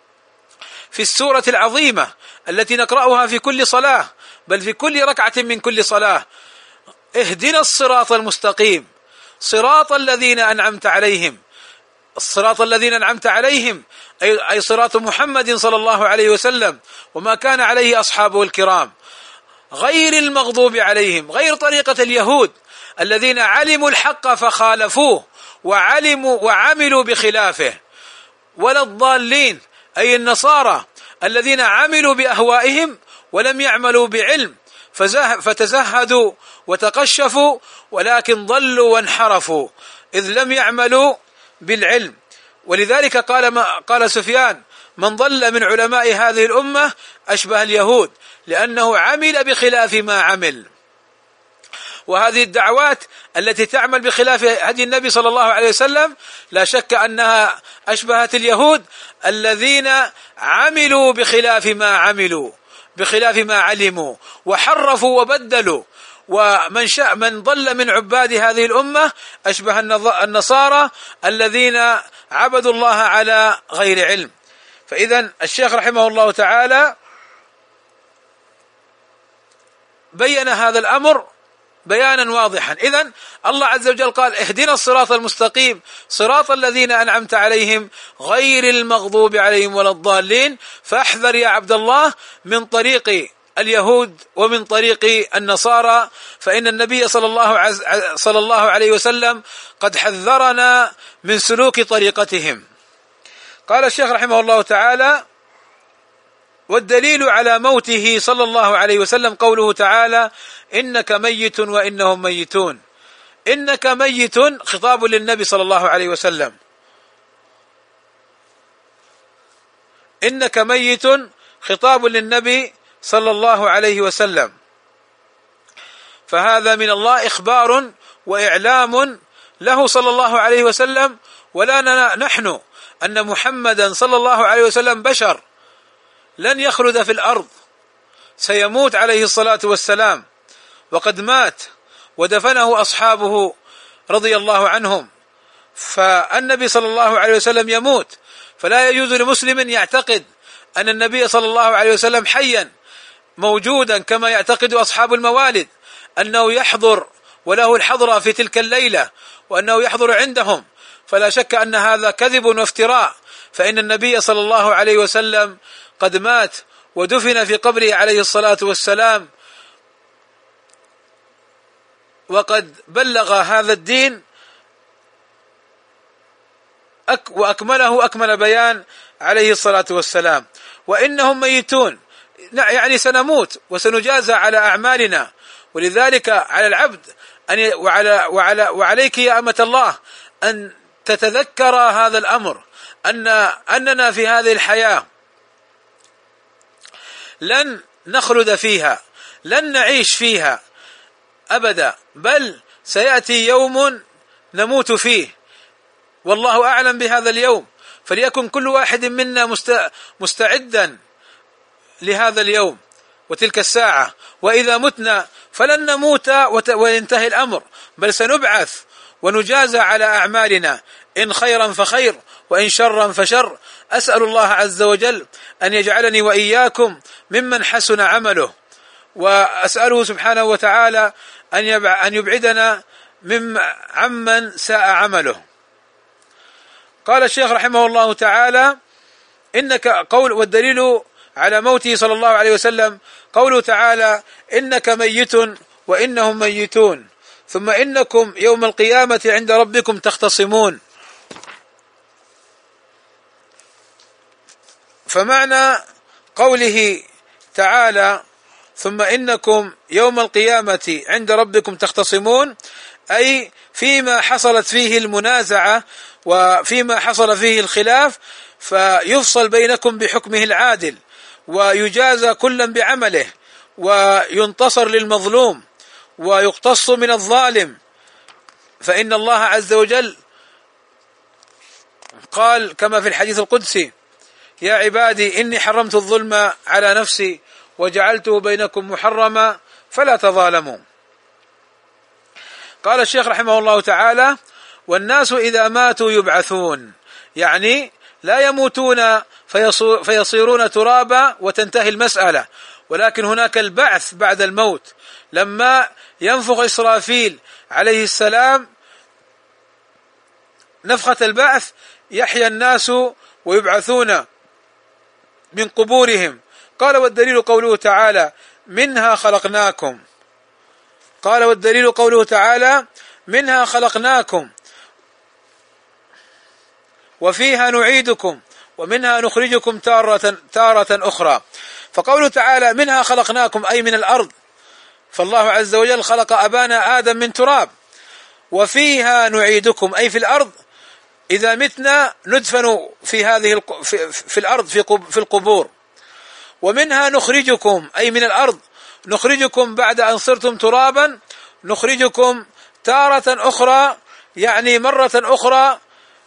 في السورة العظيمة التي نقرأها في كل صلاة، بل في كل ركعة من كل صلاة: اهدنا الصراط المستقيم صراط الذين أنعمت عليهم. الصراط الذين أنعمت عليهم أي صراط محمد صلى الله عليه وسلم وما كان عليه أصحابه الكرام، غير المغضوب عليهم، غير طريقة اليهود الذين علموا الحق فخالفوه وعلموا وعملوا بخلافه، ولا الضالين أي النصارى الذين عملوا بأهوائهم ولم يعملوا بعلم فتزهدوا وتقشفوا، ولكن ضلوا وانحرفوا إذ لم يعملوا بالعلم. ولذلك قال ما قال سفيان: من ضل من علماء هذه الأمة أشبه اليهود، لأنه عمل بخلاف ما عمل. وهذه الدعوات التي تعمل بخلاف هدي النبي صلى الله عليه وسلم لا شك أنها أشبهت اليهود الذين عملوا بخلاف ما عملوا، بخلاف ما علموا، وحرفوا وبدلوا. ومن شاء من ضل من عباد هذه الأمة أشبه النصارى الذين عبدوا الله على غير علم. فإذا الشيخ رحمه الله تعالى بين هذا الأمر بيانا واضحا. إذن الله عز وجل قال اهدنا الصراط المستقيم صراط الذين أنعمت عليهم غير المغضوب عليهم ولا الضالين. فاحذر يا عبد الله من طريق اليهود ومن طريق النصارى، فإن النبي صلى الله عز صلى الله عليه وسلم قد حذرنا من سلوك طريقتهم. قال الشيخ رحمه الله تعالى: والدليل على موته صلى الله عليه وسلم قوله تعالى: إنك ميت وإنهم ميتون. إنك ميت خطاب للنبي صلى الله عليه وسلم، إنك ميت خطاب للنبي صلى الله عليه وسلم، فهذا من الله إخبار وإعلام له صلى الله عليه وسلم، ولا نحن أن محمدا صلى الله عليه وسلم بشر لن يخلد في الأرض، سيموت عليه الصلاة والسلام، وقد مات ودفنه أصحابه رضي الله عنهم. فالنبي صلى الله عليه وسلم يموت، فلا يجوز لمسلم يعتقد أن النبي صلى الله عليه وسلم حيا موجودا كما يعتقد أصحاب الموالد أنه يحضر وله الحضرة في تلك الليلة وأنه يحضر عندهم، فلا شك أن هذا كذب وافتراء، فإن النبي صلى الله عليه وسلم قد مات ودفن في قبره عليه الصلاة والسلام، وقد بلغ هذا الدين وأكمله أكمل بيان عليه الصلاة والسلام. وإنهم ميتون، يعني سنموت وسنجازى على أعمالنا، ولذلك على العبد أن وعلى وعلى وعليك يا أمة الله أن تتذكر هذا الأمر، أن أننا في هذه الحياة لن نخلد فيها، لن نعيش فيها أبدا، بل سيأتي يوم نموت فيه، والله أعلم بهذا اليوم، فليكن كل واحد منا مستعدا لهذا اليوم وتلك الساعة. وإذا متنا فلن نموت وينتهي الأمر، بل سنبعث ونجازى على أعمالنا، إن خيرا فخير وإن شرا فشر. أسأل الله عز وجل أن يجعلني وإياكم ممن حسن عمله، وأسأله سبحانه وتعالى أن يبعدنا عمن ساء عمله. قال الشيخ رحمه الله تعالى: إنك قول والدليل على موته صلى الله عليه وسلم قوله تعالى: إنك ميت وإنهم ميتون ثم إنكم يوم القيامة عند ربكم تختصمون. فمعنى قوله تعالى ثم إنكم يوم القيامة عند ربكم تختصمون، أي فيما حصلت فيه المنازعة وفيما حصل فيه الخلاف، فيفصل بينكم بحكمه العادل، ويجازى كلا بعمله، وينتصر للمظلوم، ويقتص من الظالم. فإن الله عز وجل قال كما في الحديث القدسي: يا عبادي إني حرمت الظلم على نفسي وجعلته بينكم محرما فلا تظالموا. قال الشيخ رحمه الله تعالى: والناس إذا ماتوا يبعثون، يعني لا يموتون فيصيرون ترابا وتنتهي المسألة، ولكن هناك البعث بعد الموت، لما ينفخ إسرافيل عليه السلام نفخة البعث يحيى الناس ويبعثون من قبورهم. قال والدليل قوله تعالى: منها خلقناكم. قال والدليل قوله تعالى: منها خلقناكم وفيها نعيدكم ومنها نخرجكم تارة, تارة أخرى. فقوله تعالى منها خلقناكم أي من الأرض، فالله عز وجل خلق أبانا آدم من تراب، وفيها نعيدكم أي في الأرض، إذا متنا ندفن في هذه في, في الأرض في القبور. ومنها نخرجكم أي من الأرض نخرجكم بعد أن صرتم ترابا، نخرجكم تارة أخرى يعني مرة أخرى،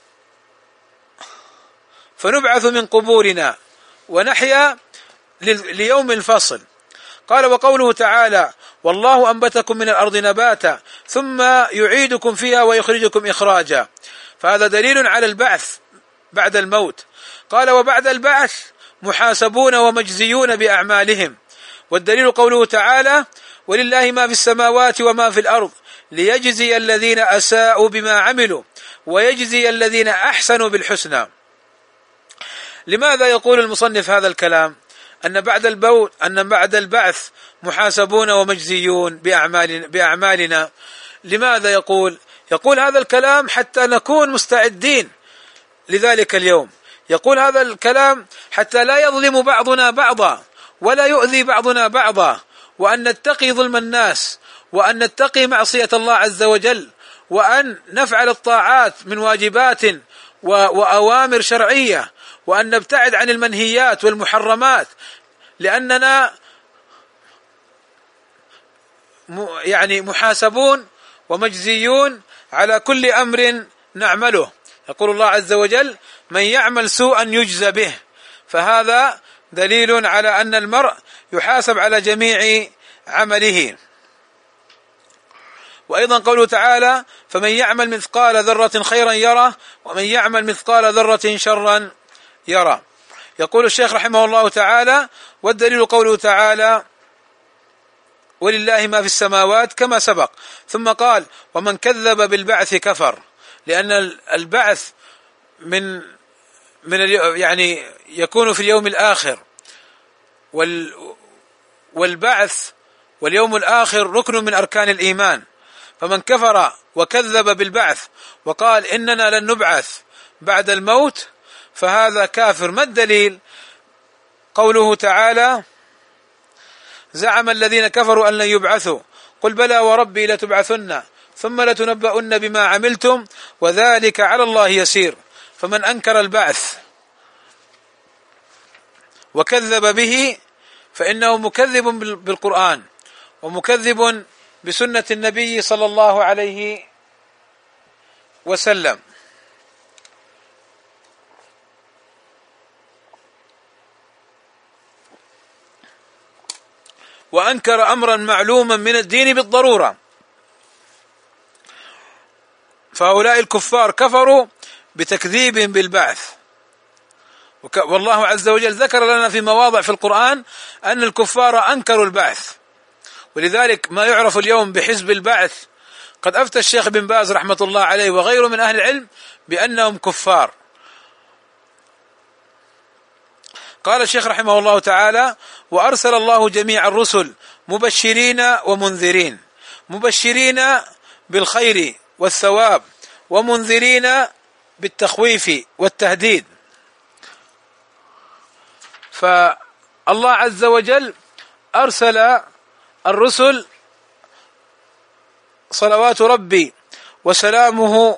فنبعث من قبورنا ونحيا ليوم الفصل. قال وقوله تعالى: والله أنبتكم من الأرض نباتا ثم يعيدكم فيها ويخرجكم إخراجا، فهذا دليل على البعث بعد الموت. قال وبعد البعث محاسبون ومجزيون بأعمالهم. والدليل قوله تعالى: ولله ما في السماوات وما في الأرض ليجزي الذين أساءوا بما عملوا ويجزي الذين أحسنوا بالحسنى. لماذا يقول المصنف هذا الكلام؟ أن بعد البوت أن بعد البعث محاسبون ومجزيون بأعمالنا, بأعمالنا. لماذا يقول يقول هذا الكلام؟ حتى نكون مستعدين لذلك اليوم. يقول هذا الكلام حتى لا يظلم بعضنا بعضا ولا يؤذي بعضنا بعضا، وأن نتقي ظلم الناس، وأن نتقي معصية الله عز وجل، وأن نفعل الطاعات من واجبات وأوامر شرعية، وأن نبتعد عن المنهيات والمحرمات، لأننا يعني محاسبون ومجزيون على كل أمر نعمله. يقول الله عز وجل: من يعمل سوءا يجزى به. فهذا دليل على أن المرء يحاسب على جميع عمله. وأيضا قوله تعالى: فمن يعمل مثقال ذرة خيرا يره ومن يعمل مثقال ذرة شرا يره. يقول الشيخ رحمه الله تعالى: والدليل قوله تعالى: ولله ما في السماوات، كما سبق. ثم قال: ومن كذب بالبعث كفر، لأن البعث من من يعني يكون في اليوم الآخر، والبعث واليوم الآخر ركن من أركان الإيمان. فمن كفر وكذب بالبعث وقال إننا لن نبعث بعد الموت فهذا كافر. ما الدليل؟ قوله تعالى: زعم الذين كفروا أن لن يبعثوا قل بلى وربي لتبعثن ثم لتنبؤن بما عملتم وذلك على الله يسير. فمن أنكر البعث وكذب به فإنه مكذب بالقرآن ومكذب بسنة النبي صلى الله عليه وسلم. وأنكر أمرا معلوما من الدين بالضرورة. فهؤلاء الكفار كفروا بتكذيبهم بالبعث. والله عز وجل ذكر لنا في مواضع في القرآن أن الكفار أنكروا البعث، ولذلك ما يعرف اليوم بحزب البعث قد أفتى الشيخ بن باز رحمة الله عليه وغيره من أهل العلم بأنهم كفار. قال الشيخ رحمه الله تعالى: وأرسل الله جميع الرسل مبشرين ومنذرين، مبشرين بالخير والثواب ومنذرين بالتخويف والتهديد. فالله عز وجل أرسل الرسل صلوات ربي وسلامه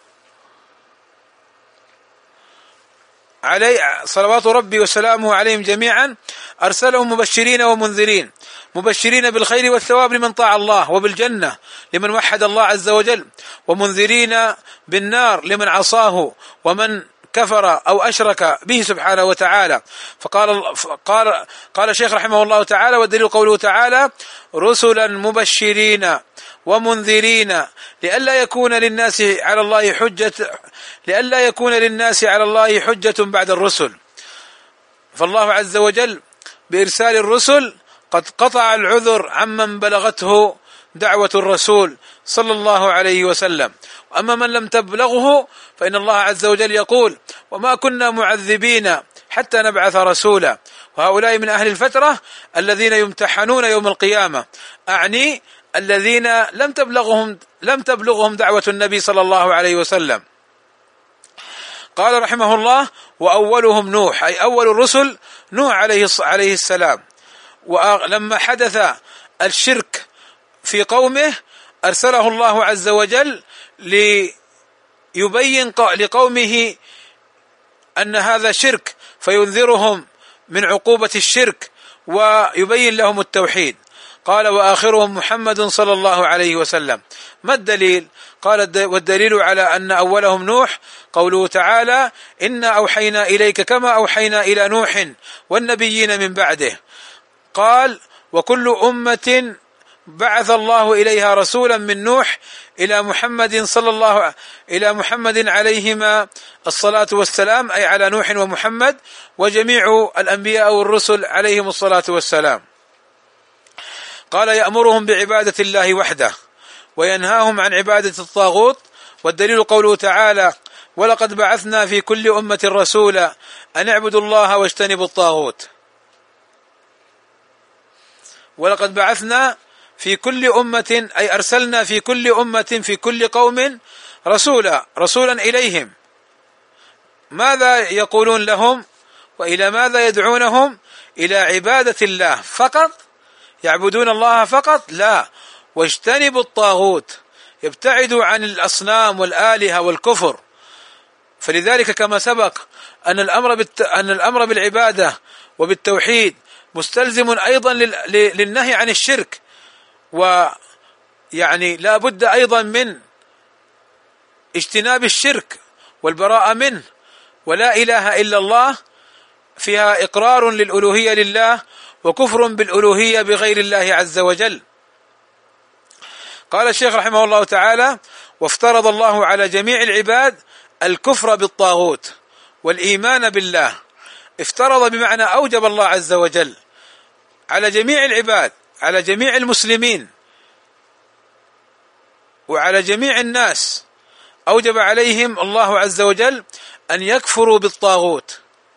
علي صلوات ربي وسلامه عليهم جميعا، أرسلهم مبشرين ومنذرين، مبشرين بالخير والثواب لمن طاع الله وبالجنة لمن وحد الله عز وجل، ومنذرين بالنار لمن عصاه ومن كفر أو أشرك به سبحانه وتعالى. فقال قال قال الشيخ رحمه الله تعالى: والدليل قوله تعالى: رسلا مبشرين ومنذرين لئلا يكون للناس على الله حجة لئلا يكون للناس على الله حجة بعد الرسل. فالله عز وجل بإرسال الرسل قد قطع العذر عمن بلغته دعوة الرسول صلى الله عليه وسلم. أما من لم تبلغه فإن الله عز وجل يقول: وما كنا معذبين حتى نبعث رسولا. وهؤلاء من أهل الفترة الذين يمتحنون يوم القيامة، أعني الذين لم تبلغهم لم تبلغهم دعوة النبي صلى الله عليه وسلم. قال رحمه الله: وأولهم نوح، أي أول الرسل نوح عليه عليه السلام. ولما حدث الشرك في قومه أرسله الله عز وجل ليبين لقومه أن هذا شرك، فينذرهم من عقوبة الشرك ويبين لهم التوحيد. قال: وآخرهم محمد صلى الله عليه وسلم. ما الدليل؟ قال: والدليل على أن أولهم نوح قوله تعالى: إنا أوحينا إليك كما أوحينا إلى نوح والنبيين من بعده. قال: وكل أمة بعث الله إليها رسولا من نوح إلى محمد صلى الله إلى محمد عليهما الصلاة والسلام، أي على نوح ومحمد وجميع الأنبياء والرسل عليهم الصلاة والسلام. قال يأمرهم بعبادة الله وحده وينهاهم عن عبادة الطاغوت، والدليل قوله تعالى ولقد بعثنا في كل أمة رسولا أن اعبدوا الله واجتنبوا الطاغوت. ولقد بعثنا في كل أمة أي أرسلنا في كل أمة في كل قوم رسولا رسولا إليهم. ماذا يقولون لهم وإلى ماذا يدعونهم؟ إلى عبادة الله فقط، يعبدون الله فقط؟ لا، واجتنبوا الطاغوت، يبتعدوا عن الأصنام والآلهة والكفر. فلذلك كما سبق أن الأمر بالت... أن الأمر بالعبادة وبالتوحيد مستلزم أيضا لل... للنهي عن الشرك، ويعني لا بد أيضا من اجتناب الشرك والبراءة منه. ولا إله إلا الله فيها إقرار للألوهية لله وكفر بالألوهية بغير الله عز وجل. قال الشيخ رحمه الله تعالى وافترض الله على جميع العباد الكفر بالطاغوت والإيمان بالله. افترض بمعنى أوجب الله عز وجل على جميع العباد، على جميع المسلمين وعلى جميع الناس، أوجب عليهم الله عز وجل أن يكفروا بالطاغوت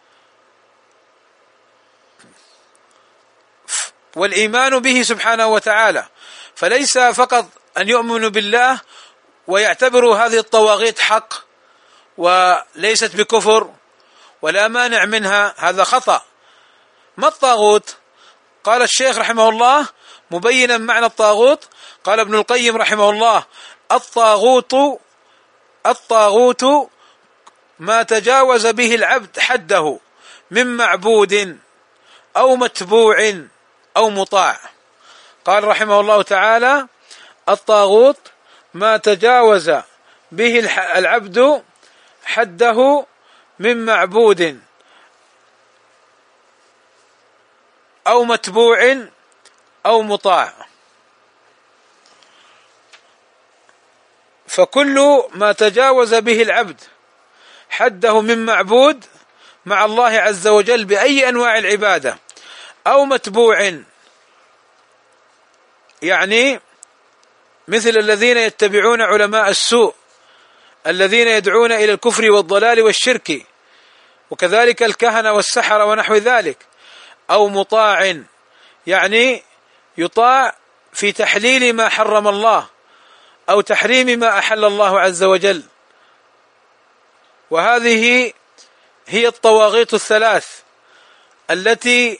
والإيمان به سبحانه وتعالى. فليس فقط أن يؤمنوا بالله ويعتبروا هذه الطواغيت حق وليست بكفر ولا مانع منها، هذا خطأ. ما الطاغوت؟ قال الشيخ رحمه الله مبينا معنى الطاغوت، قال ابن القيم رحمه الله الطاغوت الطاغوت ما تجاوز به العبد حده من معبود أو متبوع أو مطاع. قال رحمه الله تعالى الطاغوت ما تجاوز به العبد حده من معبود أو متبوع أو مطاع. فكل ما تجاوز به العبد حده من معبود مع الله عز وجل بأي أنواع العبادة أو متبوع، يعني مثل الذين يتبعون علماء السوء الذين يدعون إلى الكفر والضلال والشرك، وكذلك الكهنة والسحرة ونحو ذلك، أو مطاع يعني يطاع في تحليل ما حرم الله أو تحريم ما أحل الله عز وجل. وهذه هي الطواغيت الثلاث التي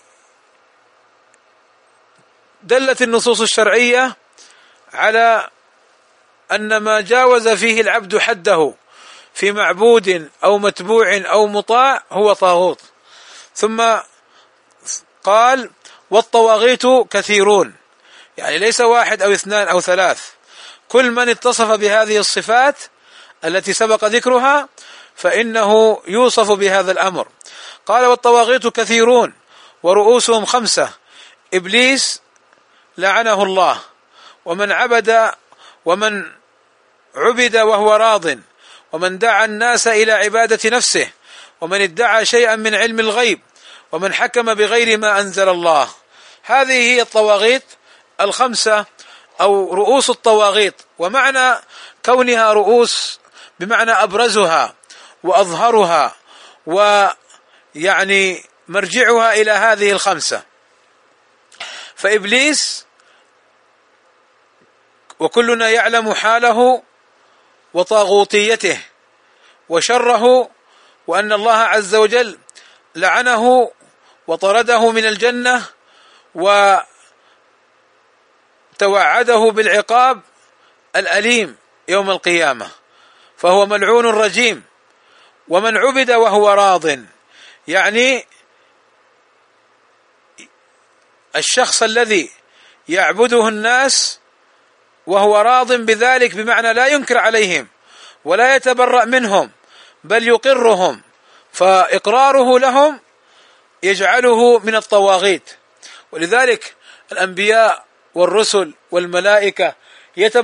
دلت النصوص الشرعية على أن ما جاوز فيه العبد حده في معبود أو متبوع أو مطاع هو طاغوت. ثم قال والطواغيت كثيرون، يعني ليس واحد أو اثنان أو ثلاث، كل من اتصف بهذه الصفات التي سبق ذكرها فإنه يوصف بهذا الأمر. قال والطواغيت كثيرون ورؤوسهم خمسة: إبليس لعنه الله، ومن عبد ومن عبد وهو راض، ومن دعا الناس إلى عبادة نفسه، ومن ادعى شيئا من علم الغيب، ومن حكم بغير ما أنزل الله. هذه هي الطواغيت الخمسة أو رؤوس الطواغيت. ومعنى كونها رؤوس بمعنى أبرزها وأظهرها ويعني مرجعها إلى هذه الخمسة. فإبليس وكلنا يعلم حاله وطاغوتيته وشره، وأن الله عز وجل لعنه وطرده من الجنة وتوعده بالعقاب الأليم يوم القيامة، فهو ملعون رجيم. ومن عبد وهو راض يعني الشخص الذي يعبده الناس وهو راض بذلك، بمعنى لا ينكر عليهم ولا يتبرأ منهم بل يقرهم، فإقراره لهم يجعله من الطواغيت. ولذلك الأنبياء والرسل والملائكة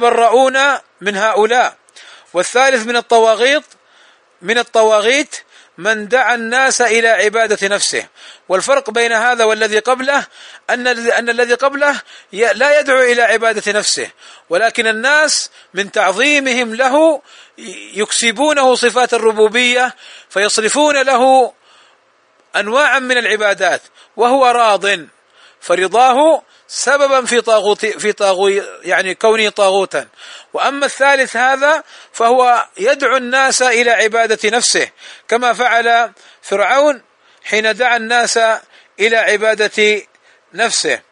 يتبرؤون من هؤلاء. والثالث من الطواغيت من الطواغيت من دعا الناس إلى عبادة نفسه. والفرق بين هذا والذي قبله أن أن الذي قبله لا يدعو إلى عبادة نفسه، ولكن الناس من تعظيمهم له يكسبونه صفات الربوبية فيصرفون له أنواعا من العبادات وهو راض، فرضاه سببا في طاغوت في طاغوت يعني كونه طاغوتا. وأما الثالث هذا فهو يدعو الناس إلى عبادة نفسه، كما فعل فرعون حين دعا الناس إلى عبادة نفسه،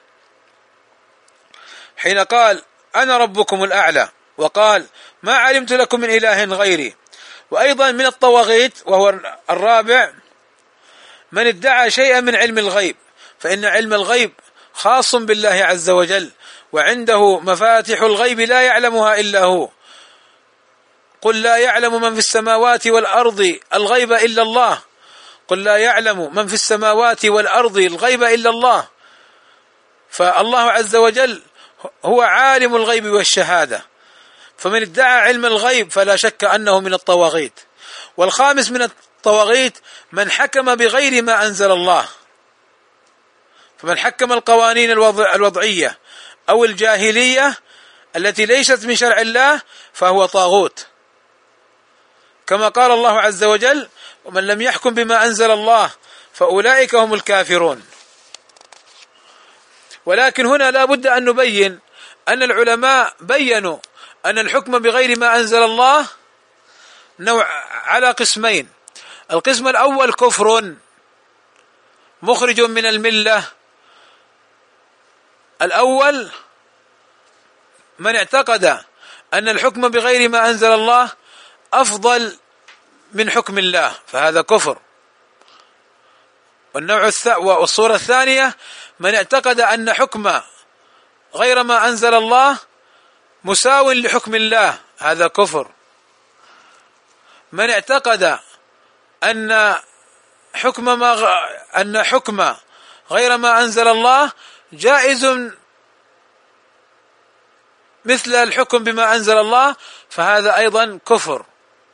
حين قال أنا ربكم الأعلى، وقال ما علمت لكم من إله غيري. وأيضا من الطواغيت وهو الرابع من ادعى شيئا من علم الغيب، فإن علم الغيب خاص بالله عز وجل، وعنده مفاتح الغيب لا يعلمها إلا هو. قل لا يعلم من في السماوات والأرض الغيب إلا الله، قل لا يعلم من في السماوات والأرض الغيب إلا الله. فالله عز وجل هو عالم الغيب والشهادة، فمن ادعى علم الغيب فلا شك أنه من الطواغيت. والخامس من الطواغيت من حكم بغير ما أنزل الله، فمن حكم القوانين الوضعية أو الجاهلية التي ليست من شرع الله فهو طاغوت، كما قال الله عز وجل ومن لم يحكم بما أنزل الله فأولئك هم الكافرون. ولكن هنا لا بد أن نبين أن العلماء بيّنوا أن الحكم بغير ما أنزل الله نوع على قسمين. القسم الأول كفر مخرج من الملة. الأول من اعتقد أن الحكم بغير ما أنزل الله أفضل من حكم الله فهذا كفر. والنوع الث... والصورة الثانية من اعتقد أن حكم غير ما أنزل الله مساو لحكم الله هذا كفر. من اعتقد أن حكم ما غ... أن حكم غير ما أنزل الله جائز مثل الحكم بما أنزل الله فهذا أيضا كفر.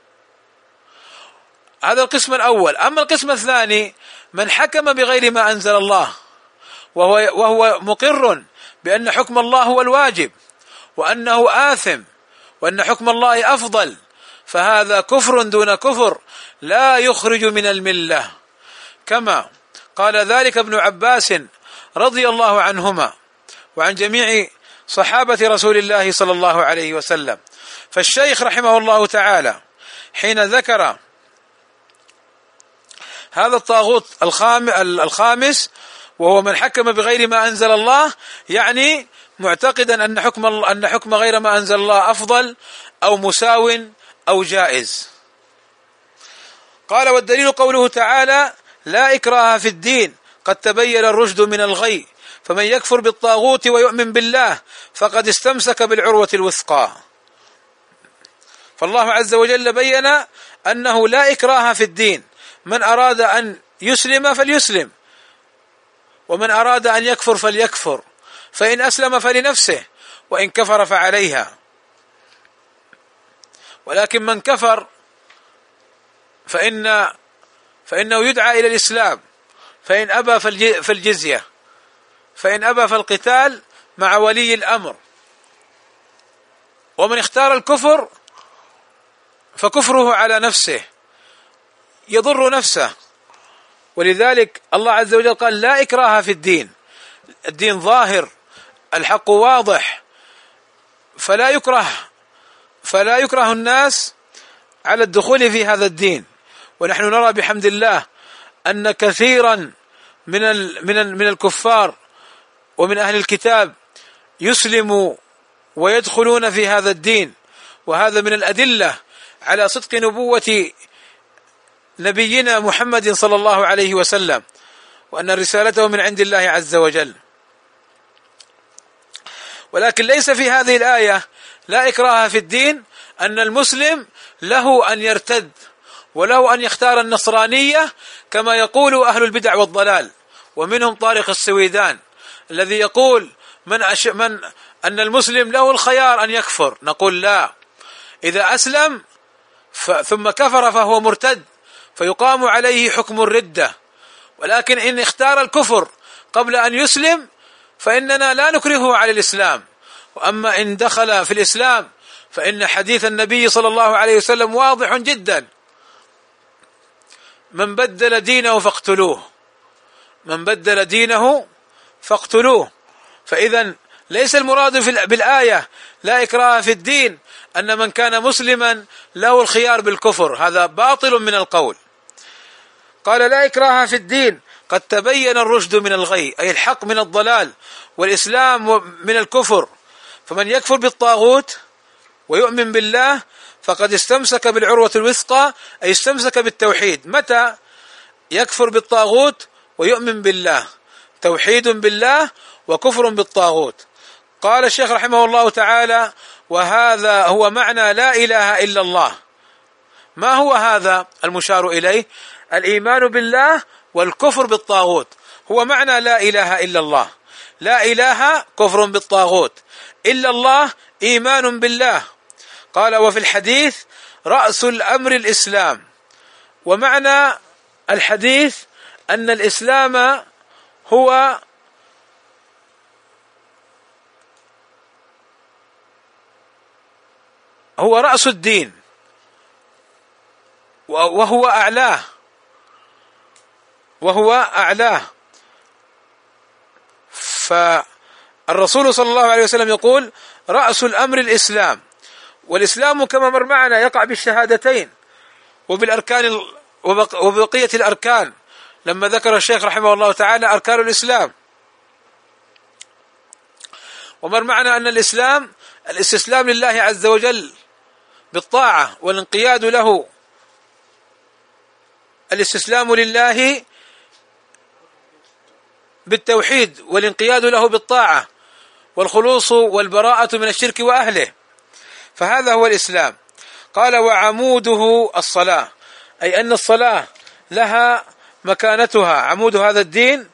هذا القسم الأول. أما القسم الثاني من حكم بغير ما أنزل الله وهو, وهو مقر بأن حكم الله هو الواجب وأنه آثم وأن حكم الله أفضل فهذا كفر دون كفر لا يخرج من الملة، كما قال ذلك ابن عباس رضي الله عنهما وعن جميع صحابة رسول الله صلى الله عليه وسلم. فالشيخ رحمه الله تعالى حين ذكر هذا الطاغوت الخامس وهو من حكم بغير ما أنزل الله يعني معتقدا أن حكم أن حكم غير ما أنزل الله أفضل أو مساو أو جائز. قال والدليل قوله تعالى لا إكراه في الدين قد تبين الرشد من الغي فمن يكفر بالطاغوت ويؤمن بالله فقد استمسك بالعروة الوثقى. فالله عز وجل بين أنه لا إكراه في الدين، من أراد أن يسلم فليسلم ومن أراد أن يكفر فليكفر، فإن أسلم فلنفسه وإن كفر فعليها. ولكن من كفر فإن فإنه يدعى إلى الإسلام، فإن أبى فالجزية، فإن أبى فالقتال مع ولي الأمر. ومن اختار الكفر فكفره على نفسه يضر نفسه. ولذلك الله عز وجل قال لا إكراه في الدين، الدين ظاهر الحق واضح فلا يكره فلا يكره الناس على الدخول في هذا الدين. ونحن نرى بحمد الله أن كثيرا من من من الكفار ومن أهل الكتاب يسلموا ويدخلون في هذا الدين، وهذا من الأدلة على صدق نبوة نبينا محمد صلى الله عليه وسلم وأن رسالته من عند الله عز وجل. ولكن ليس في هذه الآية لا إكراه في الدين أن المسلم له أن يرتد وله أن يختار النصرانية كما يقول أهل البدع والضلال، ومنهم طارق السويدان الذي يقول من, أش... من أن المسلم له الخيار أن يكفر. نقول لا، إذا أسلم ف... ثم كفر فهو مرتد، فيقام عليه حكم الردة. ولكن إن اختار الكفر قبل أن يسلم فإننا لا نكرهه على الإسلام. وأما إن دخل في الإسلام فإن حديث النبي صلى الله عليه وسلم واضح جدا: من بدل دينه فاقتلوه، من بدل دينه فاقتلوه. فإذا ليس المراد في بالآية لا إكراه في الدين أن من كان مسلما له الخيار بالكفر، هذا باطل من القول. قال: لا إكراه في الدين قد تبين الرشد من الغي، أي الحق من الضلال، والإسلام من الكفر. فمن يكفر بالطاغوت ويؤمن بالله فقد استمسك بالعروة الوثقى، أي استمسك بالتوحيد. متى يكفر بالطاغوت ويؤمن بالله؟ توحيد بالله وكفر بالطاغوت. قال الشيخ رحمه الله تعالى: وهذا هو معنى لا إله إلا الله. ما هو هذا المشار إليه؟ الإيمان بالله والكفر بالطاغوت هو معنى لا إله إلا الله. لا إله كفر بالطاغوت، إلا الله إيمان بالله. قال: وفي الحديث رأس الأمر الإسلام. ومعنى الحديث أن الإسلام هو هو رأس الدين وهو أعلاه وهو أعلاه فالرسول صلى الله عليه وسلم يقول: رأس الأمر الإسلام. والإسلام كما مر معنا يقع بالشهادتين وبالأركان وبقية الأركان، لما ذكر الشيخ رحمه الله تعالى أركان الإسلام. ومر معنا أن الإسلام الاستسلام لله عز وجل بالطاعة والانقياد له، الاستسلام لله بالتوحيد والانقياد له بالطاعة، والخلوص والبراءة من الشرك وأهله، فهذا هو الإسلام. قال: وعموده الصلاة، أي أن الصلاة لها مكانتها، عمود هذا الدين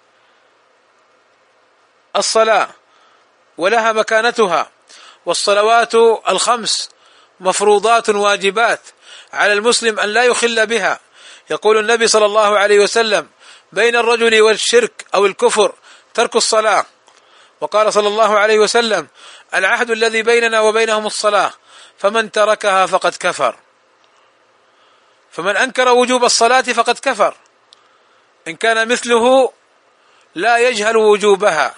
الصلاة ولها مكانتها. والصلوات الخمس مفروضات واجبات على المسلم أن لا يخل بها. يقول النبي صلى الله عليه وسلم: بين الرجل والشرك أو الكفر ترك الصلاة. وقال صلى الله عليه وسلم: العهد الذي بيننا وبينهم الصلاة، فمن تركها فقد كفر. فمن أنكر وجوب الصلاة فقد كفر إن كان مثله لا يجهل وجوبها.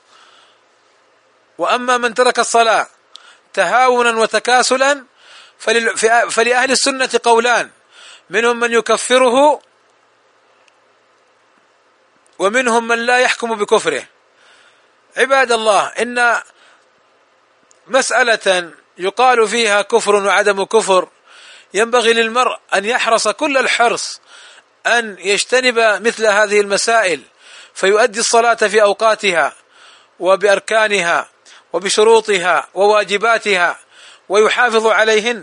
وأما من ترك الصلاة تهاونا وتكاسلا فلأهل السنة قولان: منهم من يكفره ومنهم من لا يحكم بكفره. عباد الله، إن مسألة يقال فيها كفر وعدم كفر ينبغي للمرء أن يحرص كل الحرص أن يجتنب مثل هذه المسائل، فيؤدي الصلاة في أوقاتها وبأركانها وبشروطها وواجباتها ويحافظ عليهن،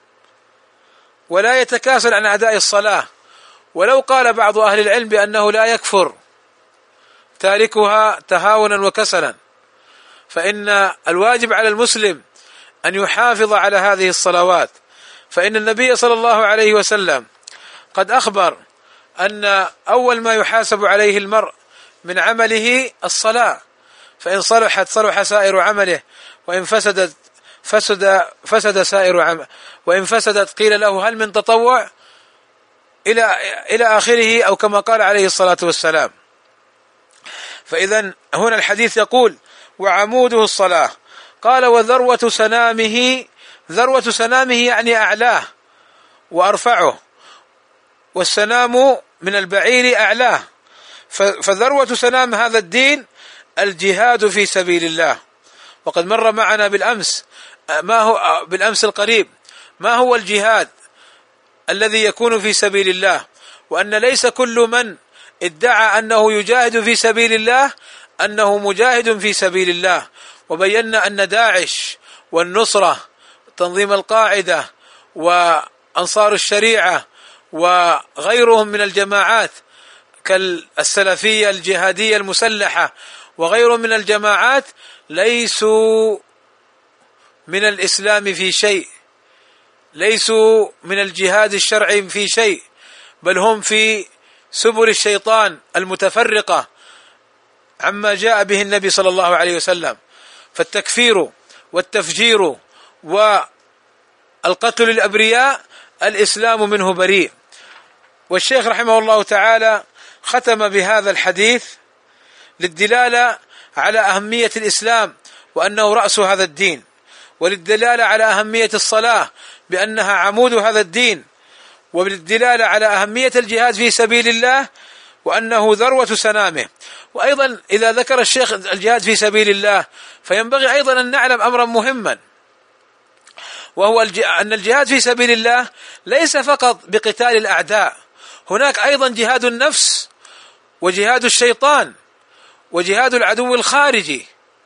ولا يتكاسل عن أداء الصلاة. ولو قال بعض أهل العلم بأنه لا يكفر تاركها تهاونا وكسلا، فإن الواجب على المسلم أن يحافظ على هذه الصلوات. فإن النبي صلى الله عليه وسلم قد أخبر أن أول ما يحاسب عليه المرء من عمله الصلاة، فإن صلحت صلح سائر عمله، وإن فسدت فسد فسد سائر عمله، وإن فسدت قيل له هل من تطوع، إلى إلى آخره، أو كما قال عليه الصلاة والسلام. فإذا هنا الحديث يقول: وعموده الصلاة. قال: وذروة سنامه، ذروة سنامه يعني أعلاه وأرفعه، والسنام من البعير أعلاه. فذروة سنام هذا الدين الجهاد في سبيل الله. وقد مر معنا بالأمس ما هو بالأمس القريب ما هو الجهاد الذي يكون في سبيل الله، وأن ليس كل من ادعى أنه يجاهد في سبيل الله أنه مجاهد في سبيل الله. وبينا أن داعش والنصرة تنظيم القاعدة وأنصار الشريعة وغيرهم من الجماعات كالسلفية الجهادية المسلحة وغيرهم من الجماعات ليسوا من الإسلام في شيء، ليسوا من الجهاد الشرعي في شيء، بل هم في سبل الشيطان المتفرقة عما جاء به النبي صلى الله عليه وسلم. فالتكفير والتفجير والقتل للأبرياء الإسلام منه بريء. والشيخ رحمه الله تعالى ختم بهذا الحديث للدلالة على أهمية الإسلام وأنه رأس هذا الدين، وللدلالة على أهمية الصلاة بأنها عمود هذا الدين، وللدلالة على أهمية الجهاد في سبيل الله وأنه ذروة سنامه. وأيضا إذا ذكر الشيخ الجهاد في سبيل الله فينبغي أيضا أن نعلم أمرا مهما، وهو أن الجهاد في سبيل الله ليس فقط بقتال الأعداء، هناك أيضا جهاد النفس وجهاد الشيطان وجهاد العدو الخارجي.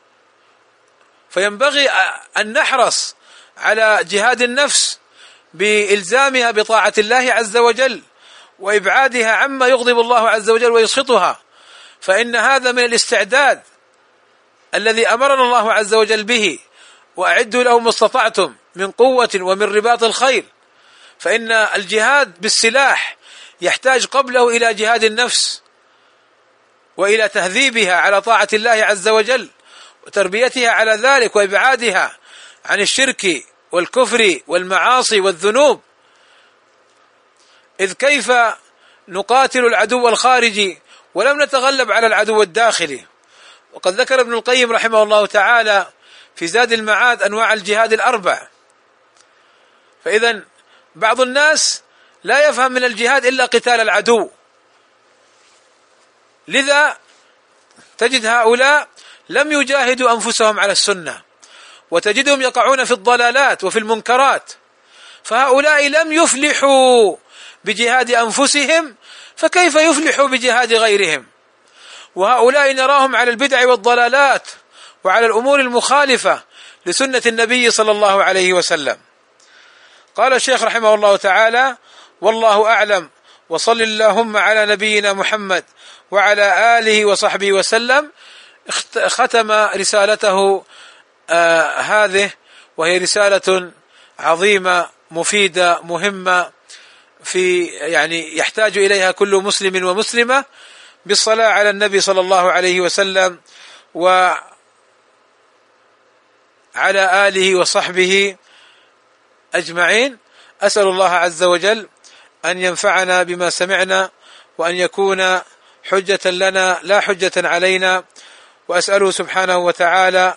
فينبغي أن نحرص على جهاد النفس بإلزامها بطاعة الله عز وجل وإبعادها عما يغضب الله عز وجل ويسخطها، فإن هذا من الاستعداد الذي أمرنا الله عز وجل به، وأعدوا لهم ما استطعتم من قوة ومن رباط الخيل. فإن الجهاد بالسلاح يحتاج قبله إلى جهاد النفس وإلى تهذيبها على طاعة الله عز وجل وتربيتها على ذلك وإبعادها عن الشرك والكفر والمعاصي والذنوب. إذ كيف نقاتل العدو الخارجي ولم نتغلب على العدو الداخلي؟ وقد ذكر ابن القيم رحمه الله تعالى في زاد المعاد أنواع الجهاد الأربع. فإذا بعض الناس لا يفهم من الجهاد إلا قتال العدو، لذا تجد هؤلاء لم يجاهدوا أنفسهم على السنة، وتجدهم يقعون في الضلالات وفي المنكرات. فهؤلاء لم يفلحوا بجهاد أنفسهم، فكيف يفلحوا بجهاد غيرهم؟ وهؤلاء نراهم على البدع والضلالات وعلى الأمور المخالفة لسنة النبي صلى الله عليه وسلم. قال الشيخ رحمه الله تعالى: والله أعلم، وصل اللهم على نبينا محمد وعلى آله وصحبه وسلم. ختم رسالته آه هذه، وهي رسالة عظيمة مفيدة مهمة في يعني يحتاج إليها كل مسلم ومسلمة، بالصلاة على النبي صلى الله عليه وسلم وعلى آله وصحبه أجمعين. أسأل الله عز وجل أن ينفعنا بما سمعنا، وأن يكون حجة لنا لا حجة علينا، وأسأله سبحانه وتعالى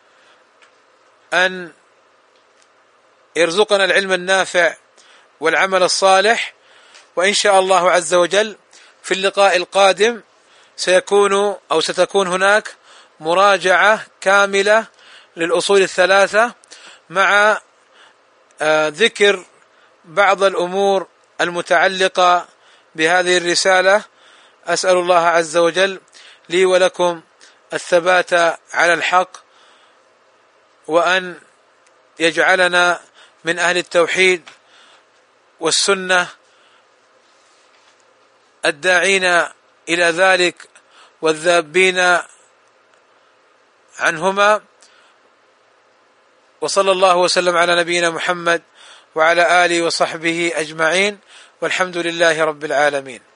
أن يرزقنا العلم النافع والعمل الصالح. وإن شاء الله عز وجل في اللقاء القادم سيكون أو ستكون هناك مراجعة كاملة للأصول الثلاثة مع ذكر بعض الأمور المتعلقة بهذه الرسالة. أسأل الله عز وجل لي ولكم الثبات على الحق، وأن يجعلنا من أهل التوحيد والسنة الداعين إلى ذلك والذابين عنهما. وصلى الله وسلم على نبينا محمد وعلى آله وصحبه أجمعين، والحمد لله رب العالمين.